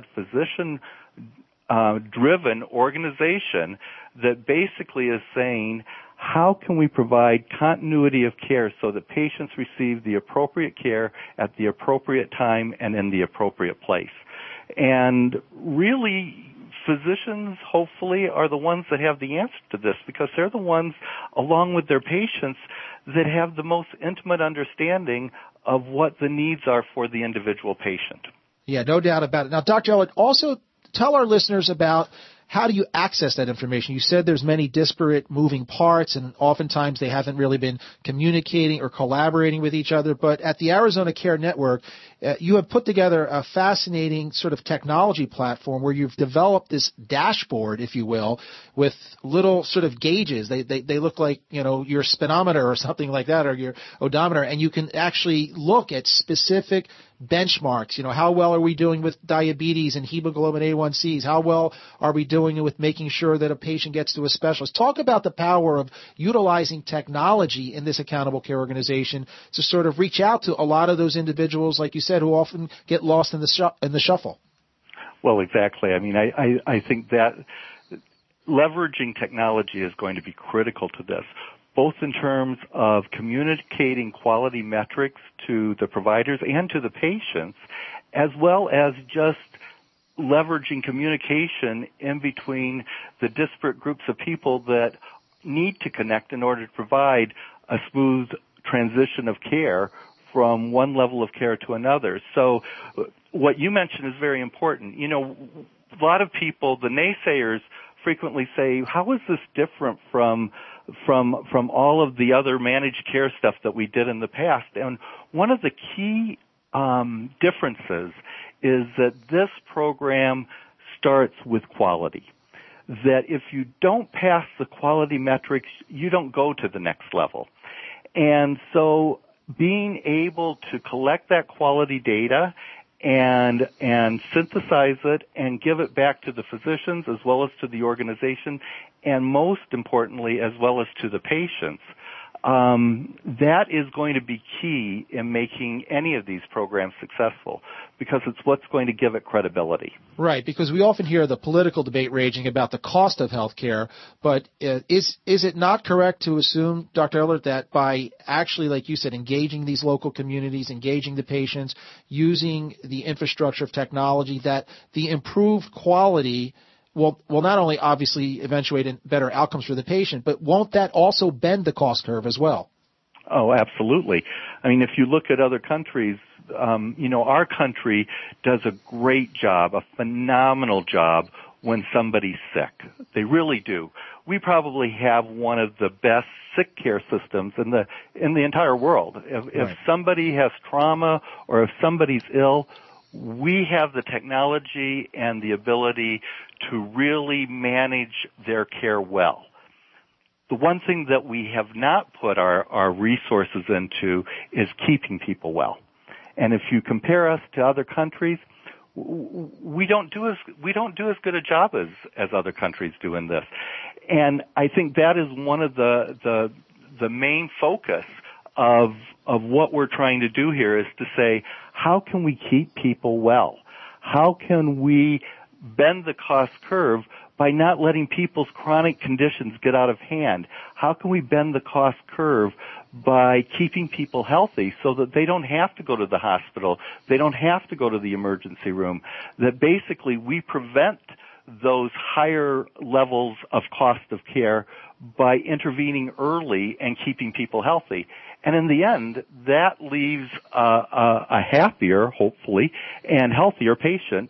physician-driven uh, organization that basically is saying, how can we provide continuity of care so that patients receive the appropriate care at the appropriate time and in the appropriate place? And really, physicians, hopefully, are the ones that have the answer to this, because they're the ones, along with their patients, that have the most intimate understanding of what the needs are for the individual patient. Yeah, no doubt about it. Now, Doctor Ellert, also tell our listeners about how do you access that information? You said there's many disparate moving parts, and oftentimes they haven't really been communicating or collaborating with each other. But at the Arizona Care Network, uh, you have put together a fascinating sort of technology platform where you've developed this dashboard, if you will, with little sort of gauges. They, they, they look like, you know, your speedometer or something like that, or your odometer, and you can actually look at specific benchmarks. You know, how well are we doing with diabetes and hemoglobin A one C's? How well are we doing with making sure that a patient gets to a specialist? Talk about the power of utilizing technology in this accountable care organization to sort of reach out to a lot of those individuals, like you said, who often get lost in the shu- in the shuffle. Well, exactly. I mean, I, I, I think that leveraging technology is going to be critical to this, both in terms of communicating quality metrics to the providers and to the patients, as well as just leveraging communication in between the disparate groups of people that need to connect in order to provide a smooth transition of care from one level of care to another. So what you mentioned is very important. You know, a lot of people, the naysayers, frequently say, how is this different from from from all of the other managed care stuff that we did in the past? And one of the key um, differences is that this program starts with quality. That if you don't pass the quality metrics, you don't go to the next level. And so being able to collect that quality data and and synthesize it and give it back to the physicians as well as to the organization, and most importantly, as well as to the patients, um, that is going to be key in making any of these programs successful, because it's what's going to give it credibility. Right, because we often hear the political debate raging about the cost of health care, but uh, is is it not correct to assume, Doctor Ehlert, that by actually, like you said, engaging these local communities, engaging the patients, using the infrastructure of technology, that the improved quality will will not only obviously eventuate in better outcomes for the patient, but won't that also bend the cost curve as well? Oh, absolutely. I mean, if you look at other countries, um, you know, our country does a great job, a phenomenal job when somebody's sick. They really do. We probably have one of the best sick care systems in the in the entire world. If, right. if somebody has trauma or if somebody's ill, we have the technology and the ability to really manage their care well. The one thing that we have not put our, our resources into is keeping people well. And if you compare us to other countries, we don't do as we don't do as good a job as, as other countries do in this. And I think that is one of the the the main focus of of what we're trying to do here, is to say, how can we keep people well? How can we bend the cost curve by not letting people's chronic conditions get out of hand? How can we bend the cost curve by keeping people healthy so that they don't have to go to the hospital, they don't have to go to the emergency room, that basically we prevent those higher levels of cost of care by intervening early and keeping people healthy. And in the end, that leaves a, a, a happier, hopefully, and healthier patient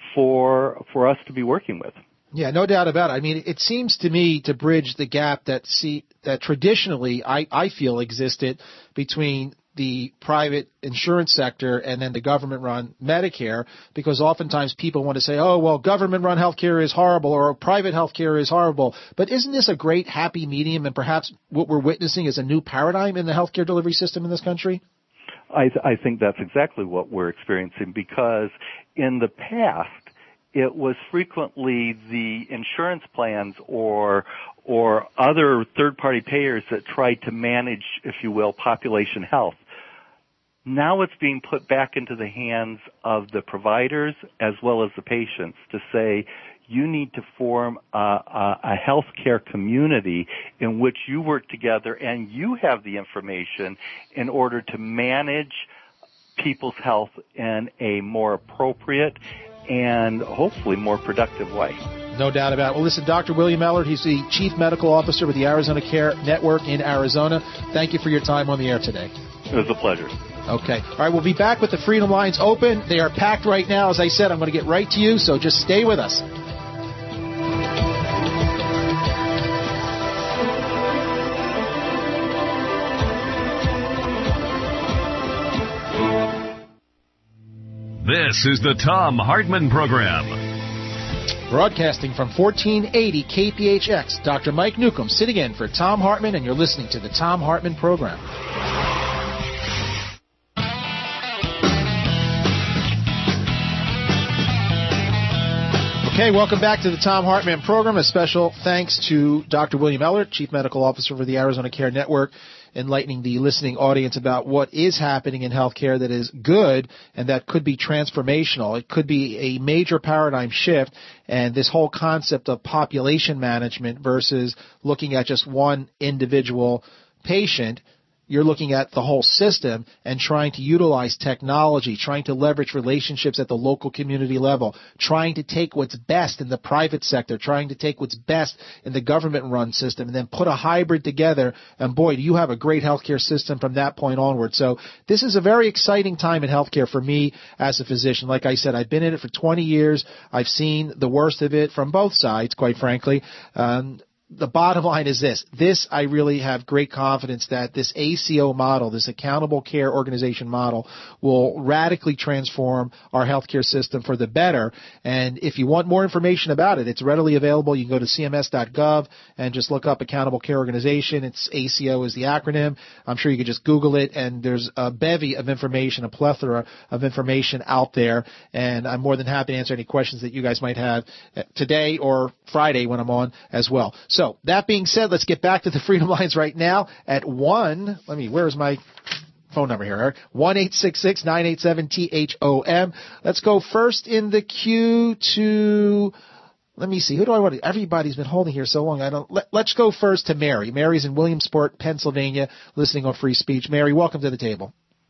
for for us to be working with. Yeah, no doubt about it. I mean, it seems to me to bridge the gap that see that traditionally I, I feel existed between the private insurance sector and then the government-run Medicare, because oftentimes people want to say, oh, well, government-run healthcare is horrible or private healthcare is horrible. But isn't this a great happy medium, and perhaps what we're witnessing is a new paradigm in the healthcare delivery system in this country? I, th- I think that's exactly what we're experiencing, because in the past, it was frequently the insurance plans or or other third-party payers that tried to manage, if you will, population health. Now it's being put back into the hands of the providers as well as the patients to say, you need to form a, a, a healthcare community in which you work together and you have the information in order to manage people's health in a more appropriate and hopefully more productive way. No doubt about it. Well, listen, Doctor William Ehlert, he's the Chief Medical Officer with the Arizona Care Network in Arizona. Thank you for your time on the air today. It was a pleasure. Okay. All right, we'll be back with the Freedom Lines open. They are packed right now. As I said, I'm going to get right to you, so just stay with us. This is the Thom Hartmann Program. Broadcasting from fourteen eighty K P H X, Doctor Mike Newcomb sitting in for Thom Hartmann, and you're listening to the Thom Hartmann Program. Okay, welcome back to the Thom Hartmann Program. A special thanks to Doctor William Ehlert, Chief Medical Officer for the Arizona Care Network, enlightening the listening audience about what is happening in healthcare that is good and that could be transformational. It could be a major paradigm shift, and this whole concept of population management versus looking at just one individual patient you're looking at the whole system and trying to utilize technology, trying to leverage relationships at the local community level, trying to take what's best in the private sector, trying to take what's best in the government-run system, and then put a hybrid together. And boy, do you have a great healthcare system from that point onward. So this is a very exciting time in healthcare for me as a physician. Like I said, I've been in it for twenty years. I've seen the worst of it from both sides, quite frankly. Um, The bottom line is this. This, I really have great confidence that this A C O model, this accountable care organization model, will radically transform our healthcare system for the better. And if you want more information about it, it's readily available. You can go to C M S dot gov and just look up accountable care organization. It's A C O is the acronym. I'm sure you could just Google it, and there's a bevy of information, a plethora of information out there. And I'm more than happy to answer any questions that you guys might have today or Friday when I'm on as well. So that being said, let's get back to the Freedom Lines right now at one. Let me, where's my phone number here, Eric? one eight six six nine eight seven T H O M. Let's go first in the queue to, let me see, who do I want to, everybody's been holding here so long. I don't, let, let's go first to Mary. Mary's in Williamsport, Pennsylvania, listening on Free Speech. Mary, welcome to the table.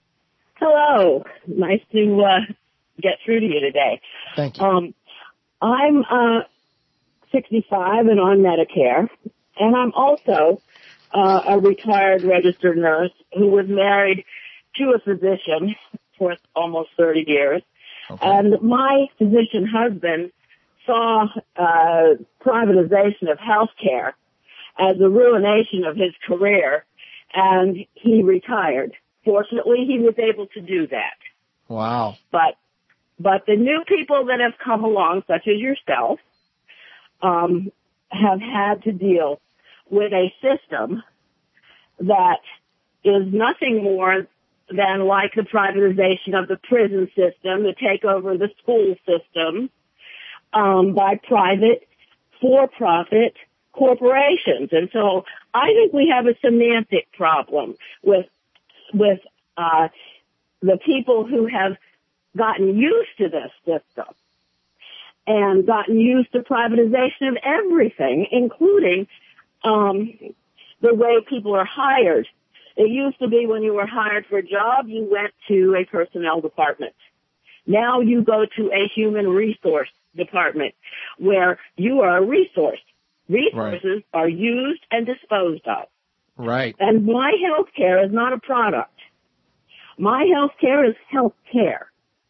Hello. Nice to uh, get through to you today. Thank you. Um, I'm, uh, sixty-five and on Medicare, and I'm also uh, a retired registered nurse who was married to a physician for almost thirty years. Okay. And my physician husband saw uh, privatization of health care as a ruination of his career, and he retired. Fortunately, he was able to do that. Wow. But but the new people that have come along, such as yourself, Um, have had to deal with a system that is nothing more than like the privatization of the prison system, the takeover of the school system um, by private, for-profit corporations. And so I think we have a semantic problem with with uh, the people who have gotten used to this system and gotten used to privatization of everything, including um, the way people are hired. It used to be when you were hired for a job, you went to a personnel department. Now you go to a human resource department where you are a resource. Resources right. are used and disposed of. Right. And my health care is not a product. My health care is health care.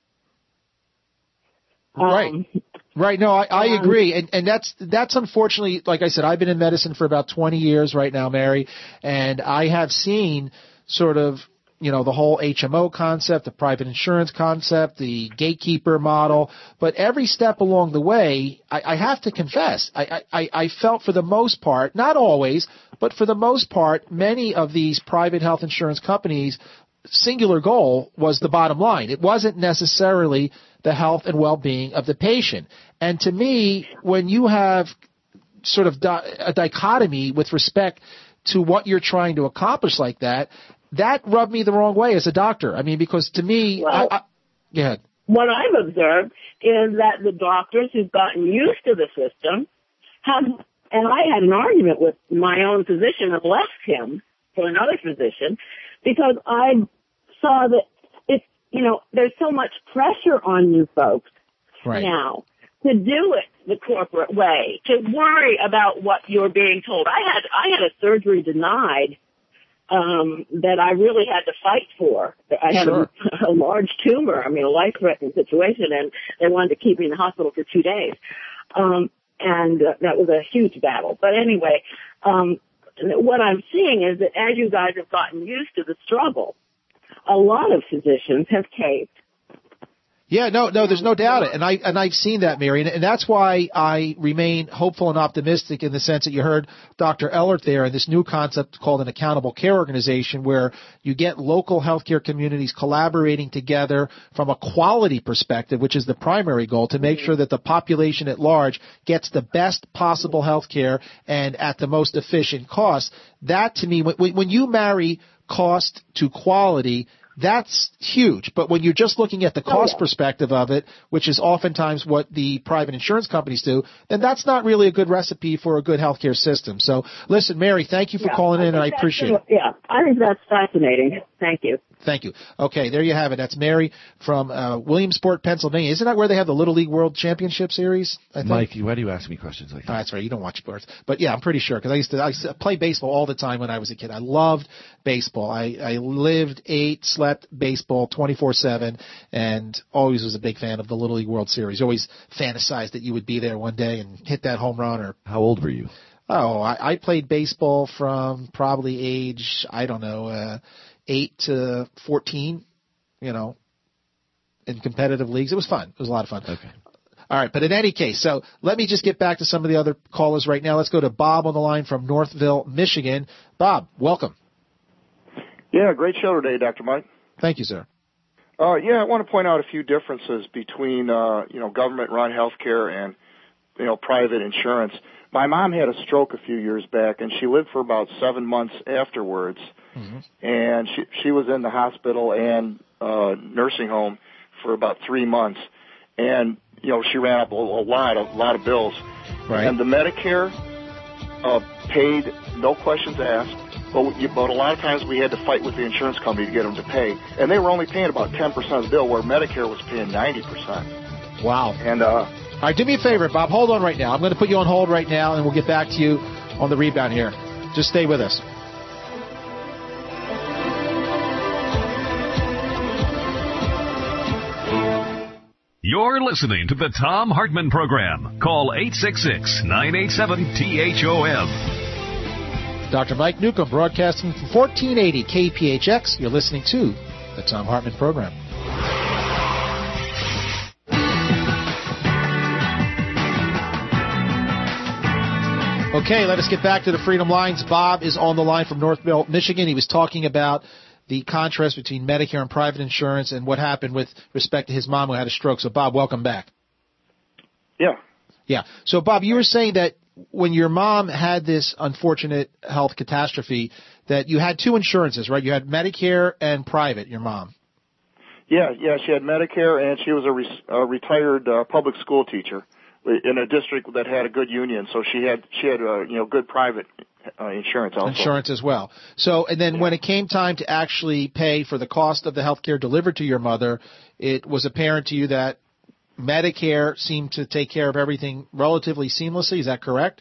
Right. Um, Right. No, I, I agree. And, and that's, that's unfortunately, like I said, I've been in medicine for about twenty years right now, Mary, and I have seen sort of, you know, the whole H M O concept, the private insurance concept, the gatekeeper model, but every step along the way, I, I have to confess, I, I, I felt for the most part, not always, but for the most part, many of these private health insurance companies' singular goal was the bottom line. It wasn't necessarily the health and well-being of the patient. And to me, when you have sort of di- a dichotomy with respect to what you're trying to accomplish like that, that rubbed me the wrong way as a doctor. I mean, because to me, well, I, I, go ahead. What I've observed is that the doctors who've gotten used to the system have, and I had an argument with my own physician and left him for another physician because I saw that it's, you know, there's so much pressure on you folks right. now to do it the corporate way, to worry about what you're being told. I had, I had a surgery denied, um, that I really had to fight for. I had sure. a, a large tumor, I mean, a life-threatening situation, and they wanted to keep me in the hospital for two days. Um, and uh, that was a huge battle. But anyway, um, what I'm seeing is that as you guys have gotten used to the struggle, a lot of physicians have caved. Yeah, no, no, there's no doubt it. And I, and I've seen that, Mary. And, and that's why I remain hopeful and optimistic in the sense that you heard Doctor Ellert there and this new concept called an accountable care organization where you get local healthcare communities collaborating together from a quality perspective, which is the primary goal, to make sure that the population at large gets the best possible healthcare and at the most efficient cost. That to me, when, when you marry cost to quality, that's huge. But when you're just looking at the cost oh, yeah. perspective of it, which is oftentimes what the private insurance companies do, then that's not really a good recipe for a good healthcare system. So, listen, Mary, thank you for yeah, calling I in, and I appreciate it. Yeah, I think that's fascinating. Thank you. Thank you. Okay, there you have it. That's Mary from uh, Williamsport, Pennsylvania. Isn't that where they have the Little League World Championship Series? I think? Mike, why do you ask me questions like that? Oh, that's right. You don't watch sports. But, yeah, I'm pretty sure because I used to I used to play baseball all the time when I was a kid. I loved baseball. I, I lived, ate, slept baseball twenty-four seven and always was a big fan of the Little League World Series. Always fantasized that you would be there one day and hit that home run. Or How old were you? Oh, I, I played baseball from probably age, I don't know, uh, eight to fourteen, you know, in competitive leagues. It was fun. It was a lot of fun. Okay. All right, but in any case, so let me just get back to some of the other callers right now. Let's go to Bob on the line from Northville, Michigan. Bob, welcome. Yeah, great show today, Doctor Mike. Thank you, sir. Uh, yeah, I want to point out a few differences between, uh, you know, government-run healthcare and, you know, private insurance. My mom had a stroke a few years back, and she lived for about seven months afterwards. Mm-hmm. And she she was in the hospital and uh, nursing home for about three months. And, you know, she ran up a, a lot, a lot of bills. Right. And the Medicare uh, paid, no questions asked. But, we, but a lot of times we had to fight with the insurance company to get them to pay. And they were only paying about ten percent of the bill, where Medicare was paying ninety percent. Wow. And, uh, all right, do me a favor, Bob. Hold on right now. I'm going to put you on hold right now, and we'll get back to you on the rebound here. Just stay with us. You're listening to the Thom Hartmann Program. Call eight six six, nine eight seven, T H O M. Doctor Mike Newcomb broadcasting from fourteen eighty K P H X. You're listening to the Thom Hartmann Program. Okay, let us get back to the Freedom Lines. Bob is on the line from Northville, Michigan. He was talking about the contrast between Medicare and private insurance and what happened with respect to his mom who had a stroke. So, Bob, welcome back. Yeah. Yeah. So, Bob, you were saying that when your mom had this unfortunate health catastrophe, that you had two insurances, right? You had Medicare and private, your mom. Yeah, yeah, she had Medicare, and she was a, re- a retired uh, public school teacher in a district that had a good union, so she had she had uh, you know good private uh, insurance also. Insurance as well. So, and then yeah. when it came time to actually pay for the cost of the health care delivered to your mother, it was apparent to you that Medicare seemed to take care of everything relatively seamlessly. Is that correct?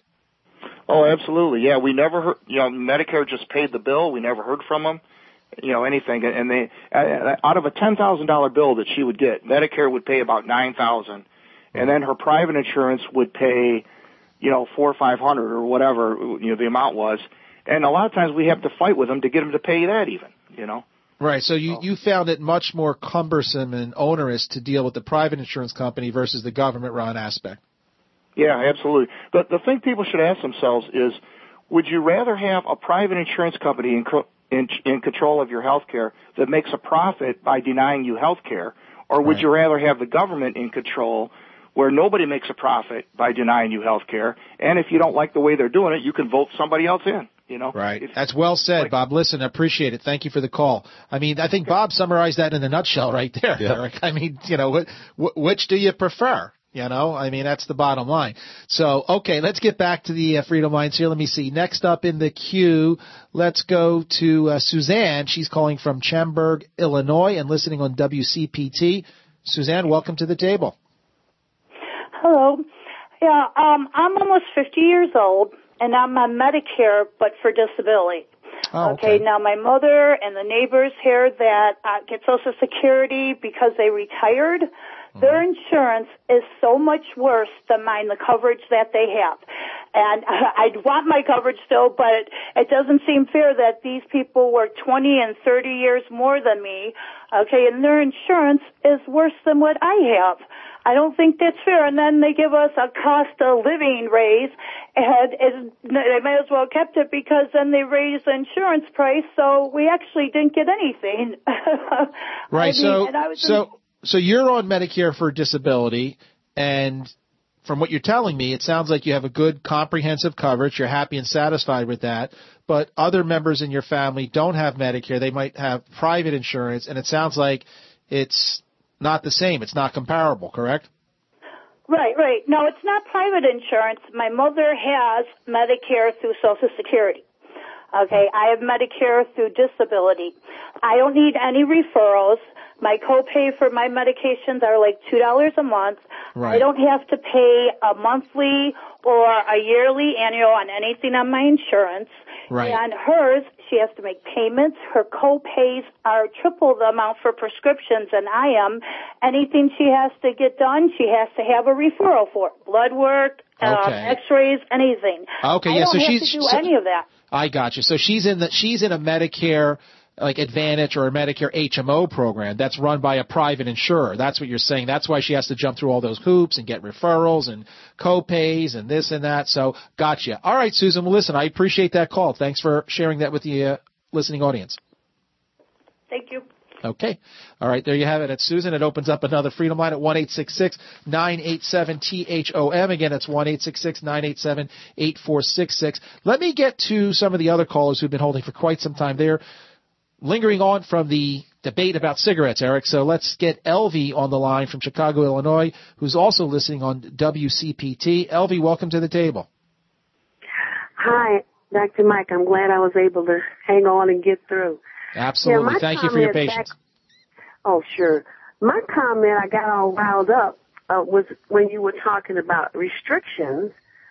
Oh, absolutely. Yeah, we never heard. You know, Medicare just paid the bill. We never heard from them. You know, anything, and they out of a ten thousand dollar bill that she would get, Medicare would pay about nine thousand. And then her private insurance would pay, you know, four or five hundred or whatever, you know, the amount was. And a lot of times we have to fight with them to get them to pay that even, you know. Right. So you, you found it much more cumbersome and onerous to deal with the private insurance company versus the government-run aspect. Yeah, absolutely. But the thing people should ask themselves is, would you rather have a private insurance company in, in, in control of your health care that makes a profit by denying you health care, or would right. you rather have the government in control where nobody makes a profit by denying you health care, and if you don't like the way they're doing it, you can vote somebody else in, you know? Right. It's, That's well said, like, Bob. Listen, I appreciate it. Thank you for the call. I mean, I think Bob summarized that in a nutshell right there, yeah. Eric. I mean, you know, wh- which do you prefer? You know, I mean, that's the bottom line. So, okay, let's get back to the uh, Freedom Lines here. Let me see. Next up in the queue, let's go to uh, Suzanne. She's calling from Chamberg, Illinois, and listening on W C P T. Suzanne, welcome to the table. Hello. Yeah, um, I'm almost fifty years old, and I'm on Medicare, but for disability. Oh, okay. okay, now my mother and the neighbors here that uh, get Social Security because they retired, mm-hmm. their insurance is so much worse than mine, the coverage that they have. And uh, I'd want my coverage still, but it doesn't seem fair that these people work twenty and thirty years more than me, okay, and their insurance is worse than what I have. I don't think that's fair. And then they give us a cost of living raise, and it, they may as well kept it because then they raised the insurance price, so we actually didn't get anything. Right. I so, mean, I was so, in- so you're on Medicare for disability, and from what you're telling me, it sounds like you have a good comprehensive coverage. You're happy and satisfied with that. but other members in your family don't have Medicare. They might have private insurance, and it sounds like it's not the same. It's not comparable, correct? Right, right. No, it's not private insurance. My mother has Medicare through Social Security. Okay, I have Medicare through disability. I don't need any referrals. My copay for my medications are like two dollars a month. Right. I don't have to pay a monthly or a yearly annual on anything on my insurance. Right. And hers, she has to make payments. Her co-pays are triple the amount for prescriptions than I am. Anything she has to get done, she has to have a referral for. Blood work, um, Okay. x-rays, anything. Okay, I yeah, don't so have she's to do so, any of that. I got you. So she's in the she's in a Medicare like Advantage or a Medicare H M O program that's run by a private insurer. That's what you're saying. That's why she has to jump through all those hoops and get referrals and co-pays and this and that. So gotcha. All right, Susan. Well, listen, I appreciate that call. Thanks for sharing that with the uh, listening audience. Thank you. Okay. All right. There you have it. It's Susan. It opens up another Freedom Line at one eight six six, nine eight seven, T H O M. Again, it's one eight six six, nine eight seven, eight four six six. Let me get to some of the other callers who've been holding for quite some time. They're lingering on from the debate about cigarettes, Eric. So let's get Elvie on the line from Chicago, Illinois, who's also listening on W C P T. Elvie, welcome to the table. Hi, Doctor Mike. I'm glad I was able to hang on and get through. Absolutely. Yeah, Thank you for your comment patience. Back, oh, sure. My comment, I got all riled up, uh, was when you were talking about restrictions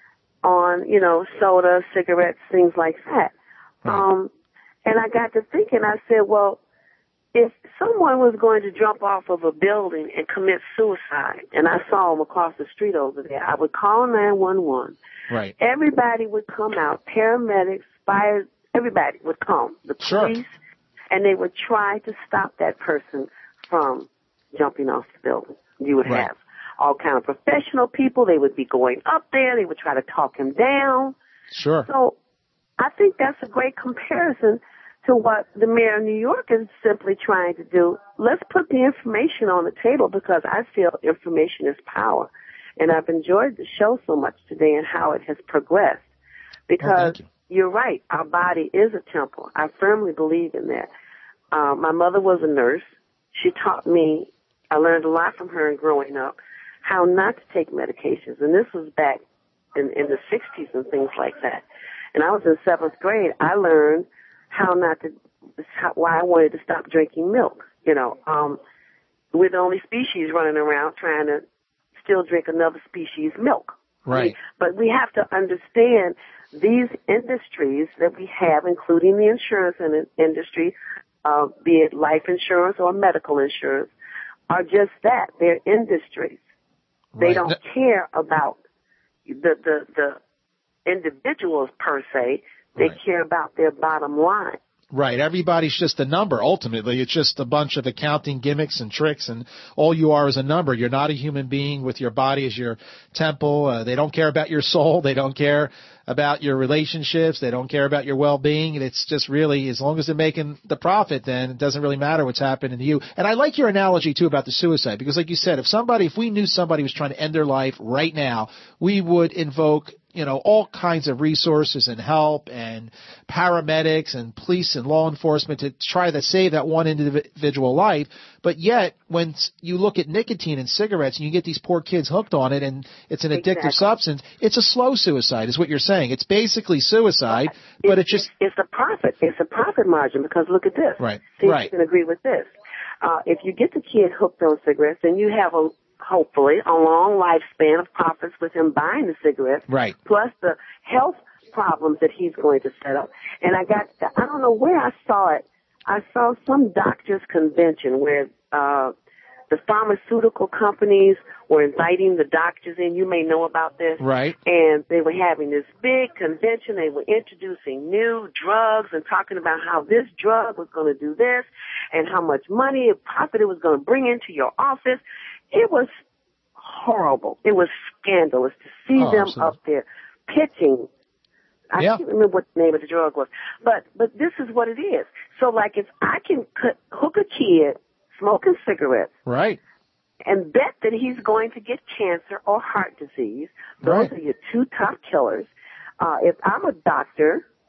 on, you know, soda, cigarettes, things like that. Right. Um, and I got to thinking, I said, well, if someone was going to jump off of a building and commit suicide, and I saw them across the street over there, I would call nine one one. Right. Everybody would come out, paramedics, fire, everybody would come, the police, Sure. and they would try to stop that person from jumping off the building. You would Right. have all kind of professional people. They would be going up there. They would try to talk him down. Sure. So I think that's a great comparison to what the mayor of New York is simply trying to do. Let's put the information on the table because I feel information is power. And I've enjoyed the show so much today and how it has progressed because you. you're right. Our body is a temple. I firmly believe in that. Uh, my mother was a nurse. She taught me, I learned a lot from her in growing up, how not to take medications. And this was back in, in the sixties and things like that. And I was in seventh grade. I learned how not to, how, why I wanted to stop drinking milk. You know, um, we're the only species running around trying to still drink another species' milk. Right. But we have to understand these industries that we have, including the insurance industry, uh, be it life insurance or medical insurance, are just that. They're industries. They Right. don't care about the, the, the individuals per se. They Right. care about their bottom line. Right. Everybody's just a number. Ultimately, it's just a bunch of accounting gimmicks and tricks, and all you are is a number. You're not a human being with your body as your temple. Uh, they don't care about your soul. They don't care about your relationships. They don't care about your well-being. And it's just really, as long as they're making the profit, then it doesn't really matter what's happening to you. And I like your analogy, too, about the suicide, because like you said, if somebody, if we knew somebody was trying to end their life right now, we would invoke you know, all kinds of resources and help and paramedics and police and law enforcement to try to save that one individual life. But yet, when you look at nicotine and cigarettes and you get these poor kids hooked on it and it's an addictive Exactly. substance, it's a slow suicide is what you're saying. It's basically suicide, but it's, it just... It's a profit. It's a profit margin because look at this. Right, See right. if you can agree with this. Uh, if you get the kid hooked on cigarettes, then you have a hopefully a long lifespan of profits with him buying the cigarettes, right? Plus the health problems that he's going to set up. And I got, I don't know where I saw it. I saw some doctors' convention where uh, the pharmaceutical companies were inviting the doctors in. You may know about this, right? And they were having this big convention. They were introducing new drugs and talking about how this drug was going to do this and how much money and profit it was going to bring into your office. It was horrible. It was scandalous to see oh, them absolutely. up there pitching. I yeah. can't remember what the name of the drug was, but but this is what it is. So, like, if I can cut, hook a kid smoking cigarettes, right, and bet that he's going to get cancer or heart disease, those right. are your two top killers. Uh, if I'm a doctor,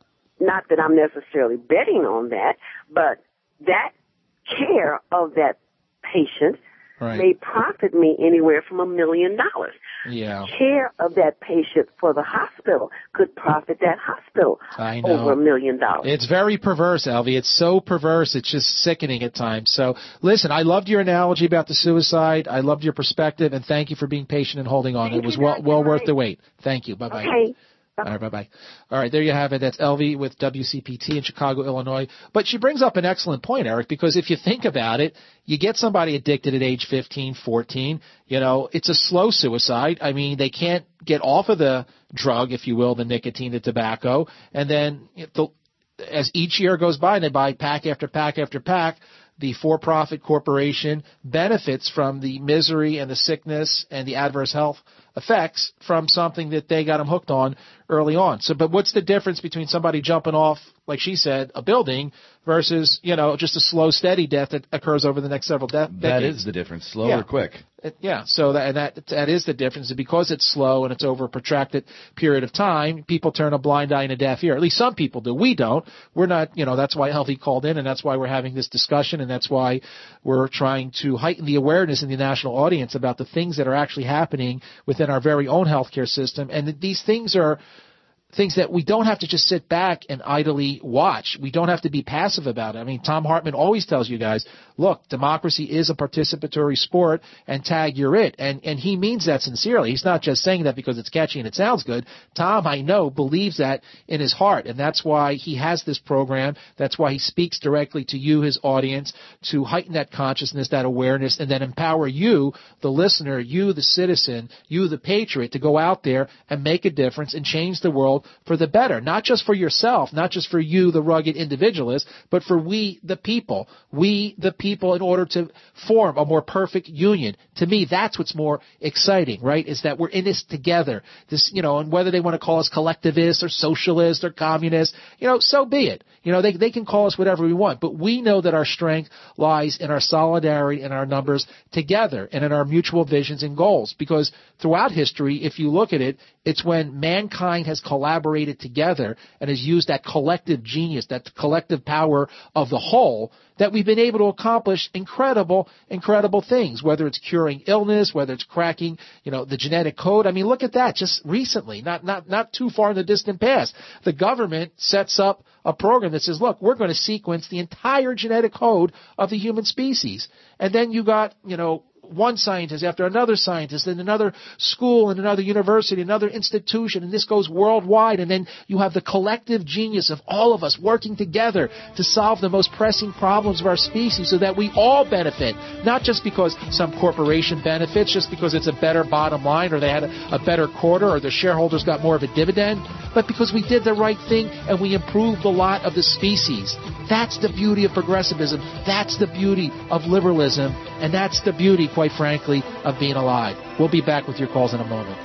not that I'm necessarily betting on that, but that care of that patient right. may profit me anywhere from a million dollars. Yeah. Care of that patient for the hospital could profit that hospital I know. over a million dollars. It's very perverse, Elvie. It's so perverse. It's just sickening at times. So, listen, I loved your analogy about the suicide. I loved your perspective, and thank you for being patient and holding on. Thank it was you, well, well right. worth the wait. Thank you. Bye-bye. Okay. All right, bye-bye. All right, there you have it. That's Elvie with W C P T in Chicago, Illinois. But she brings up an excellent point, Eric, because if you think about it, you get somebody addicted at age fifteen, fourteen, you know, it's a slow suicide. I mean, they can't get off of the drug, if you will, the nicotine, the tobacco, and then the, as each year goes by and they buy pack after pack after pack, the for-profit corporation benefits from the misery and the sickness and the adverse health effects from something that they got them hooked on early on. So, but what's the difference between somebody jumping off, like she said, a building versus, you know, just a slow, steady death that occurs over the next several de- decades? That is the difference, slow yeah. or quick. It, yeah, so that, and that that is the difference. And because it's slow and it's over a protracted period of time, people turn a blind eye and a deaf ear. At least some people do. We don't. We're not, you know, that's why Healthy called in, and that's why we're having this discussion, and that's why we're trying to heighten the awareness in the national audience about the things that are actually happening within our very own healthcare system. And these things are things that we don't have to just sit back and idly watch. We don't have to be passive about it. I mean, Tom Hartman always tells you guys, look, democracy is a participatory sport, and tag, you're it. And, and he means that sincerely. He's not just saying that because it's catchy and it sounds good. Tom, I know, believes that in his heart, and that's why he has this program. That's why he speaks directly to you, his audience, to heighten that consciousness, that awareness, and then empower you, the listener, you, the citizen, you, the patriot, to go out there and make a difference and change the world for the better, not just for yourself, not just for you, the rugged individualist, but for we, the people, we, the people, in order to form a more perfect union. To me, that's what's more exciting, right, is that we're in this together. This, you know, and whether they want to call us collectivists or socialists or communists, you know, so be it. You know, they, they can call us whatever we want, but we know that our strength lies in our solidarity and our numbers together and in our mutual visions and goals, because throughout history, if you look at it, it's when mankind has collaborated together and has used that collective genius, that collective power of the whole, that we've been able to accomplish incredible, incredible things, whether it's curing illness, whether it's cracking, you know, the genetic code. I mean, look at that just recently, not, not, not too far in the distant past. The government sets up a program that says, look, we're going to sequence the entire genetic code of the human species. And then you got, you know, one scientist after another scientist, and another school and another university, another institution, and this goes worldwide. And then you have the collective genius of all of us working together to solve the most pressing problems of our species so that we all benefit, not just because some corporation benefits, just because it's a better bottom line or they had a, a better quarter or the shareholders got more of a dividend, but because we did the right thing and we improved the lot of the species. That's the beauty of progressivism. That's the beauty of liberalism. And that's the beauty, quite frankly, of being alive. We'll be back with your calls in a moment.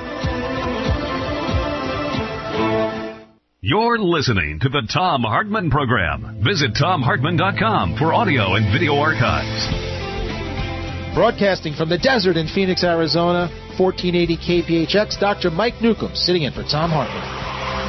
You're listening to the Tom Hartman Program. Visit tom hartman dot com for audio and video archives. Broadcasting from the desert in Phoenix, Arizona, fourteen eighty K P H X, Doctor Mike Newcomb sitting in for Tom Hartman.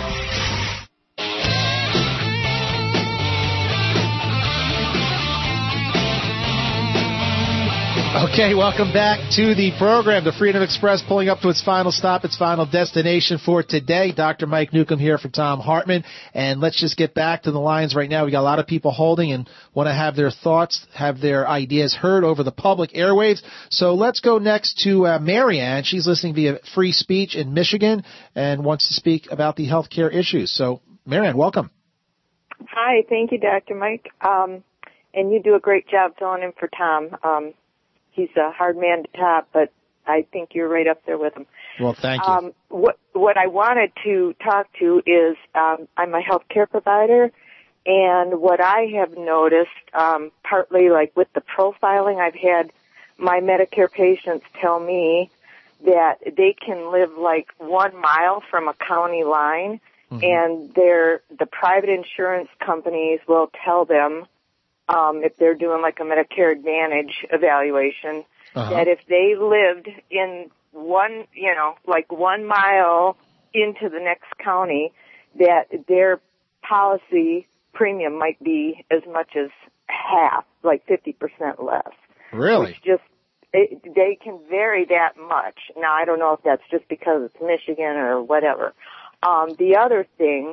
Okay, welcome back to the program. The Freedom Express pulling up to its final stop, its final destination for today. Doctor Mike Newcomb here for Tom Hartman. And let's just get back to the lines right now. We got a lot of people holding and want to have their thoughts, have their ideas heard over the public airwaves. So let's go next to uh, Marianne. She's listening via Free Speech in Michigan and wants to speak about the healthcare issues. So, Marianne, welcome. Hi, thank you, Doctor Mike. Um, and you do a great job filling in for Tom. Um, He's a hard man to top, but I think you're right up there with him. Well, thank you. Um, what, what I wanted to talk to is um, I'm a healthcare provider, and what I have noticed, um, partly like with the profiling, I've had my Medicare patients tell me that they can live like one mile from a county line, mm-hmm. and they're, the private insurance companies will tell them, Um, if they're doing like a Medicare Advantage evaluation, uh-huh. that if they lived in one, you know, like one mile into the next county, that their policy premium might be as much as half, like fifty percent less. Really? Which just, it, they can vary that much. Now, I don't know if that's just because it's Michigan or whatever. Um, the other thing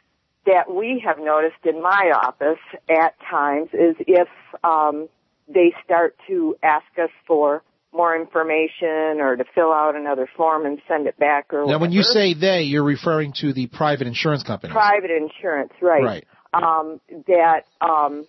that we have noticed in my office at times is if um, they start to ask us for more information or to fill out another form and send it back or now, whatever. when you say they, you're referring to the private insurance companies. Private insurance, right. Right. Um, that um,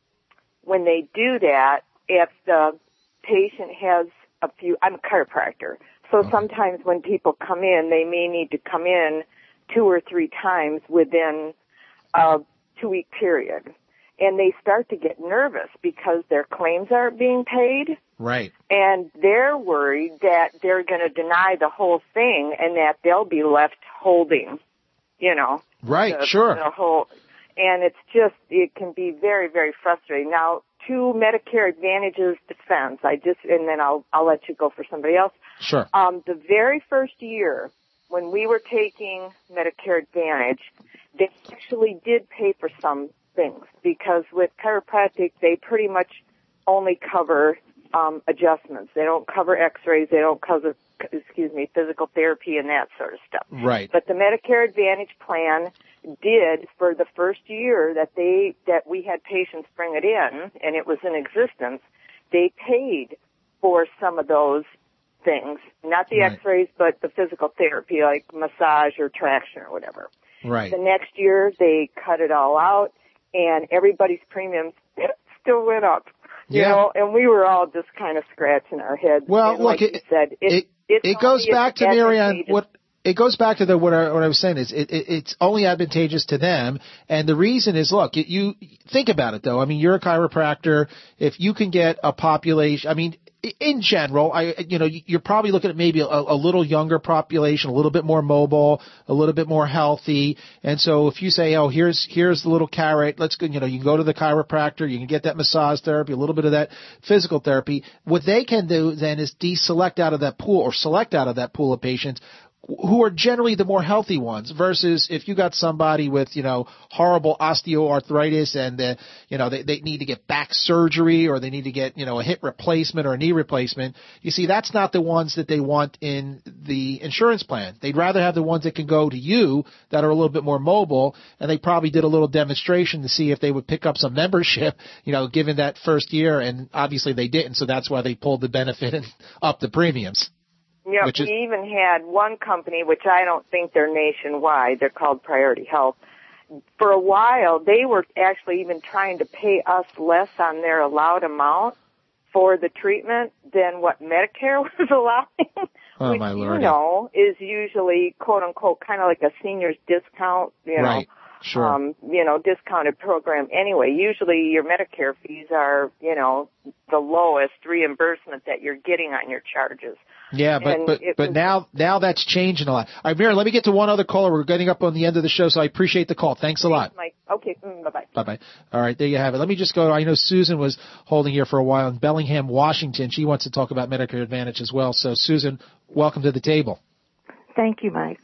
when they do that, if the patient has a few, I'm a chiropractor, so okay. sometimes when people come in, they may need to come in two or three times within a two-week period. And they start to get nervous because their claims aren't being paid. Right. And they're worried that they're going to deny the whole thing and that they'll be left holding, you know. Right, the, sure. The whole, and it's just, it can be very, very frustrating. Now, to Medicare Advantage's defense, I just, and then I'll, I'll let you go for somebody else. Sure. Um, the very first year when we were taking Medicare Advantage, they actually did pay for some things because with chiropractic, they pretty much only cover um, adjustments. They don't cover x-rays. They don't cover, excuse me, physical therapy and that sort of stuff. Right. But the Medicare Advantage plan did for the first year that they, that we had patients bring it in and it was in existence, they paid for some of those things, not the right. x-rays, but the physical therapy like massage or traction or whatever. Right. The next year they cut it all out and everybody's premiums still went up. You yeah. know, and we were all just kind of scratching our heads. Well, and look, like it, you said, it, it, it goes back to Marianne, what, it goes back to the, what I, what I was saying is it, it, it's only advantageous to them. And the reason is, look, it, you think about it though. I mean, you're a chiropractor. If you can get a population, I mean, in general, I, you know, you're probably looking at maybe a, a little younger population, a little bit more mobile, a little bit more healthy. And so if you say, oh, here's, here's the little carrot, let's go, you know, you can go to the chiropractor, you can get that massage therapy, a little bit of that physical therapy. What they can do then is deselect out of that pool or select out of that pool of patients who are generally the more healthy ones versus if you got somebody with, you know, horrible osteoarthritis and, uh, you know, they, they need to get back surgery or they need to get, you know, a hip replacement or a knee replacement. You see, that's not the ones that they want in the insurance plan. They'd rather have the ones that can go to you that are a little bit more mobile, and they probably did a little demonstration to see if they would pick up some membership, you know, given that first year, and obviously they didn't, so that's why they pulled the benefit and upped the premiums. Yeah, Which is, we even had one company, which I don't think they're nationwide. They're called Priority Health. For a while, they were actually even trying to pay us less on their allowed amount for the treatment than what Medicare was allowing. Oh, which, my Lord. you know, is usually, quote unquote, kind of like a senior's discount, you know. Right. Sure. Um, you know, discounted program anyway. Usually your Medicare fees are, you know, the lowest reimbursement that you're getting on your charges. Yeah, but and but but was, now now that's changing a lot. All right, Mary, let me get to one other caller. We're getting up on the end of the show, so I appreciate the call. Thanks a lot. Mike. Okay, mm, bye-bye. Bye-bye. All right, there you have it. Let me just go. I know Susan was holding here for a while in Bellingham, Washington. She wants to talk about Medicare Advantage as well. So, Susan, welcome to the table. Thank you, Mike.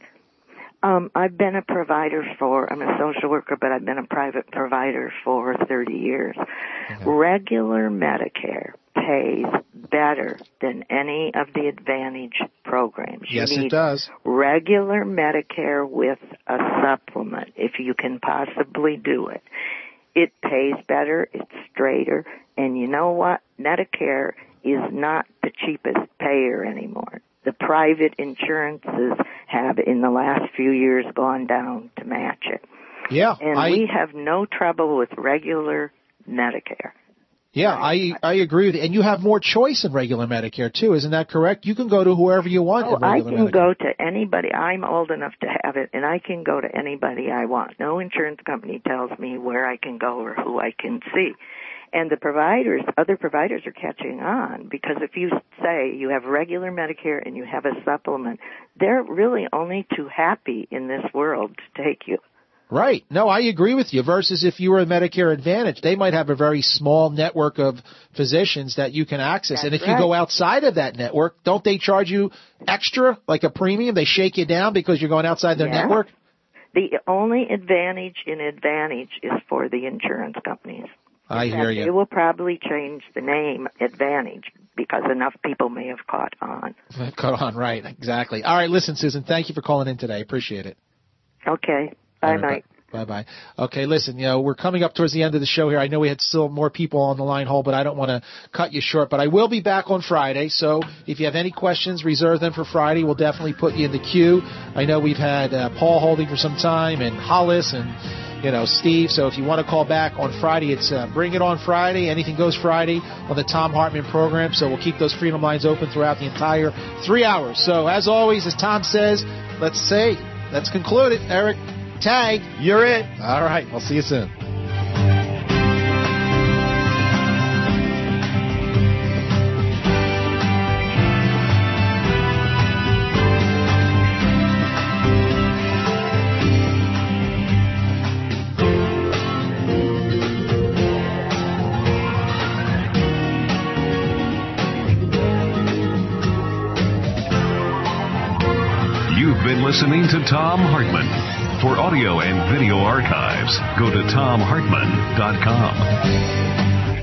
Um, I've been a provider for, I'm a social worker, but I've been a private provider for thirty years. Okay. Regular Medicare pays better than any of the Advantage programs. Yes, you need it does. Regular Medicare with a supplement, if you can possibly do it. It pays better, it's straighter, and you know what? Medicare is not the cheapest payer anymore. The private insurances have, in the last few years, gone down to match it. Yeah. And I, we have no trouble with regular Medicare. Yeah, I I agree with you. And you have more choice in regular Medicare, too. Isn't that correct? You can go to whoever you want Oh, in regular I can Medicare. go to anybody. I'm old enough to have it, and I can go to anybody I want. No insurance company tells me where I can go or who I can see. And the providers, other providers are catching on, because if you say you have regular Medicare and you have a supplement, they're really only too happy in this world to take you. Right. No, I agree with you. Versus if you were a Medicare Advantage, they might have a very small network of physicians that you can access. That's and if right. you go outside of that network, don't they charge you extra, like a premium? They shake you down because you're going outside their yeah. network? The only advantage in Advantage is for the insurance companies. I In hear fact, you. They will probably change the name Advantage because enough people may have caught on. Caught on, right, exactly. All right, listen, Susan, thank you for calling in today. Appreciate it. Okay. Bye, Mike. Bye-bye. Okay, listen, you know, we're coming up towards the end of the show here. I know we had still more people on the line hold, but I don't want to cut you short. But I will be back on Friday, so if you have any questions, reserve them for Friday. We'll definitely put you in the queue. I know we've had uh, Paul holding for some time, and Hollis, and, you know, Steve. So if you want to call back on Friday, it's uh, Bring It On Friday. Anything Goes Friday on the Thom Hartmann program. So we'll keep those Freedom Lines open throughout the entire three hours. So as always, as Tom says, let's say, let's conclude it, Eric. Tag, you're it. All right, we'll see you soon. You've been listening to Thom Hartmann. For audio and video archives, go to tom hartmann dot com.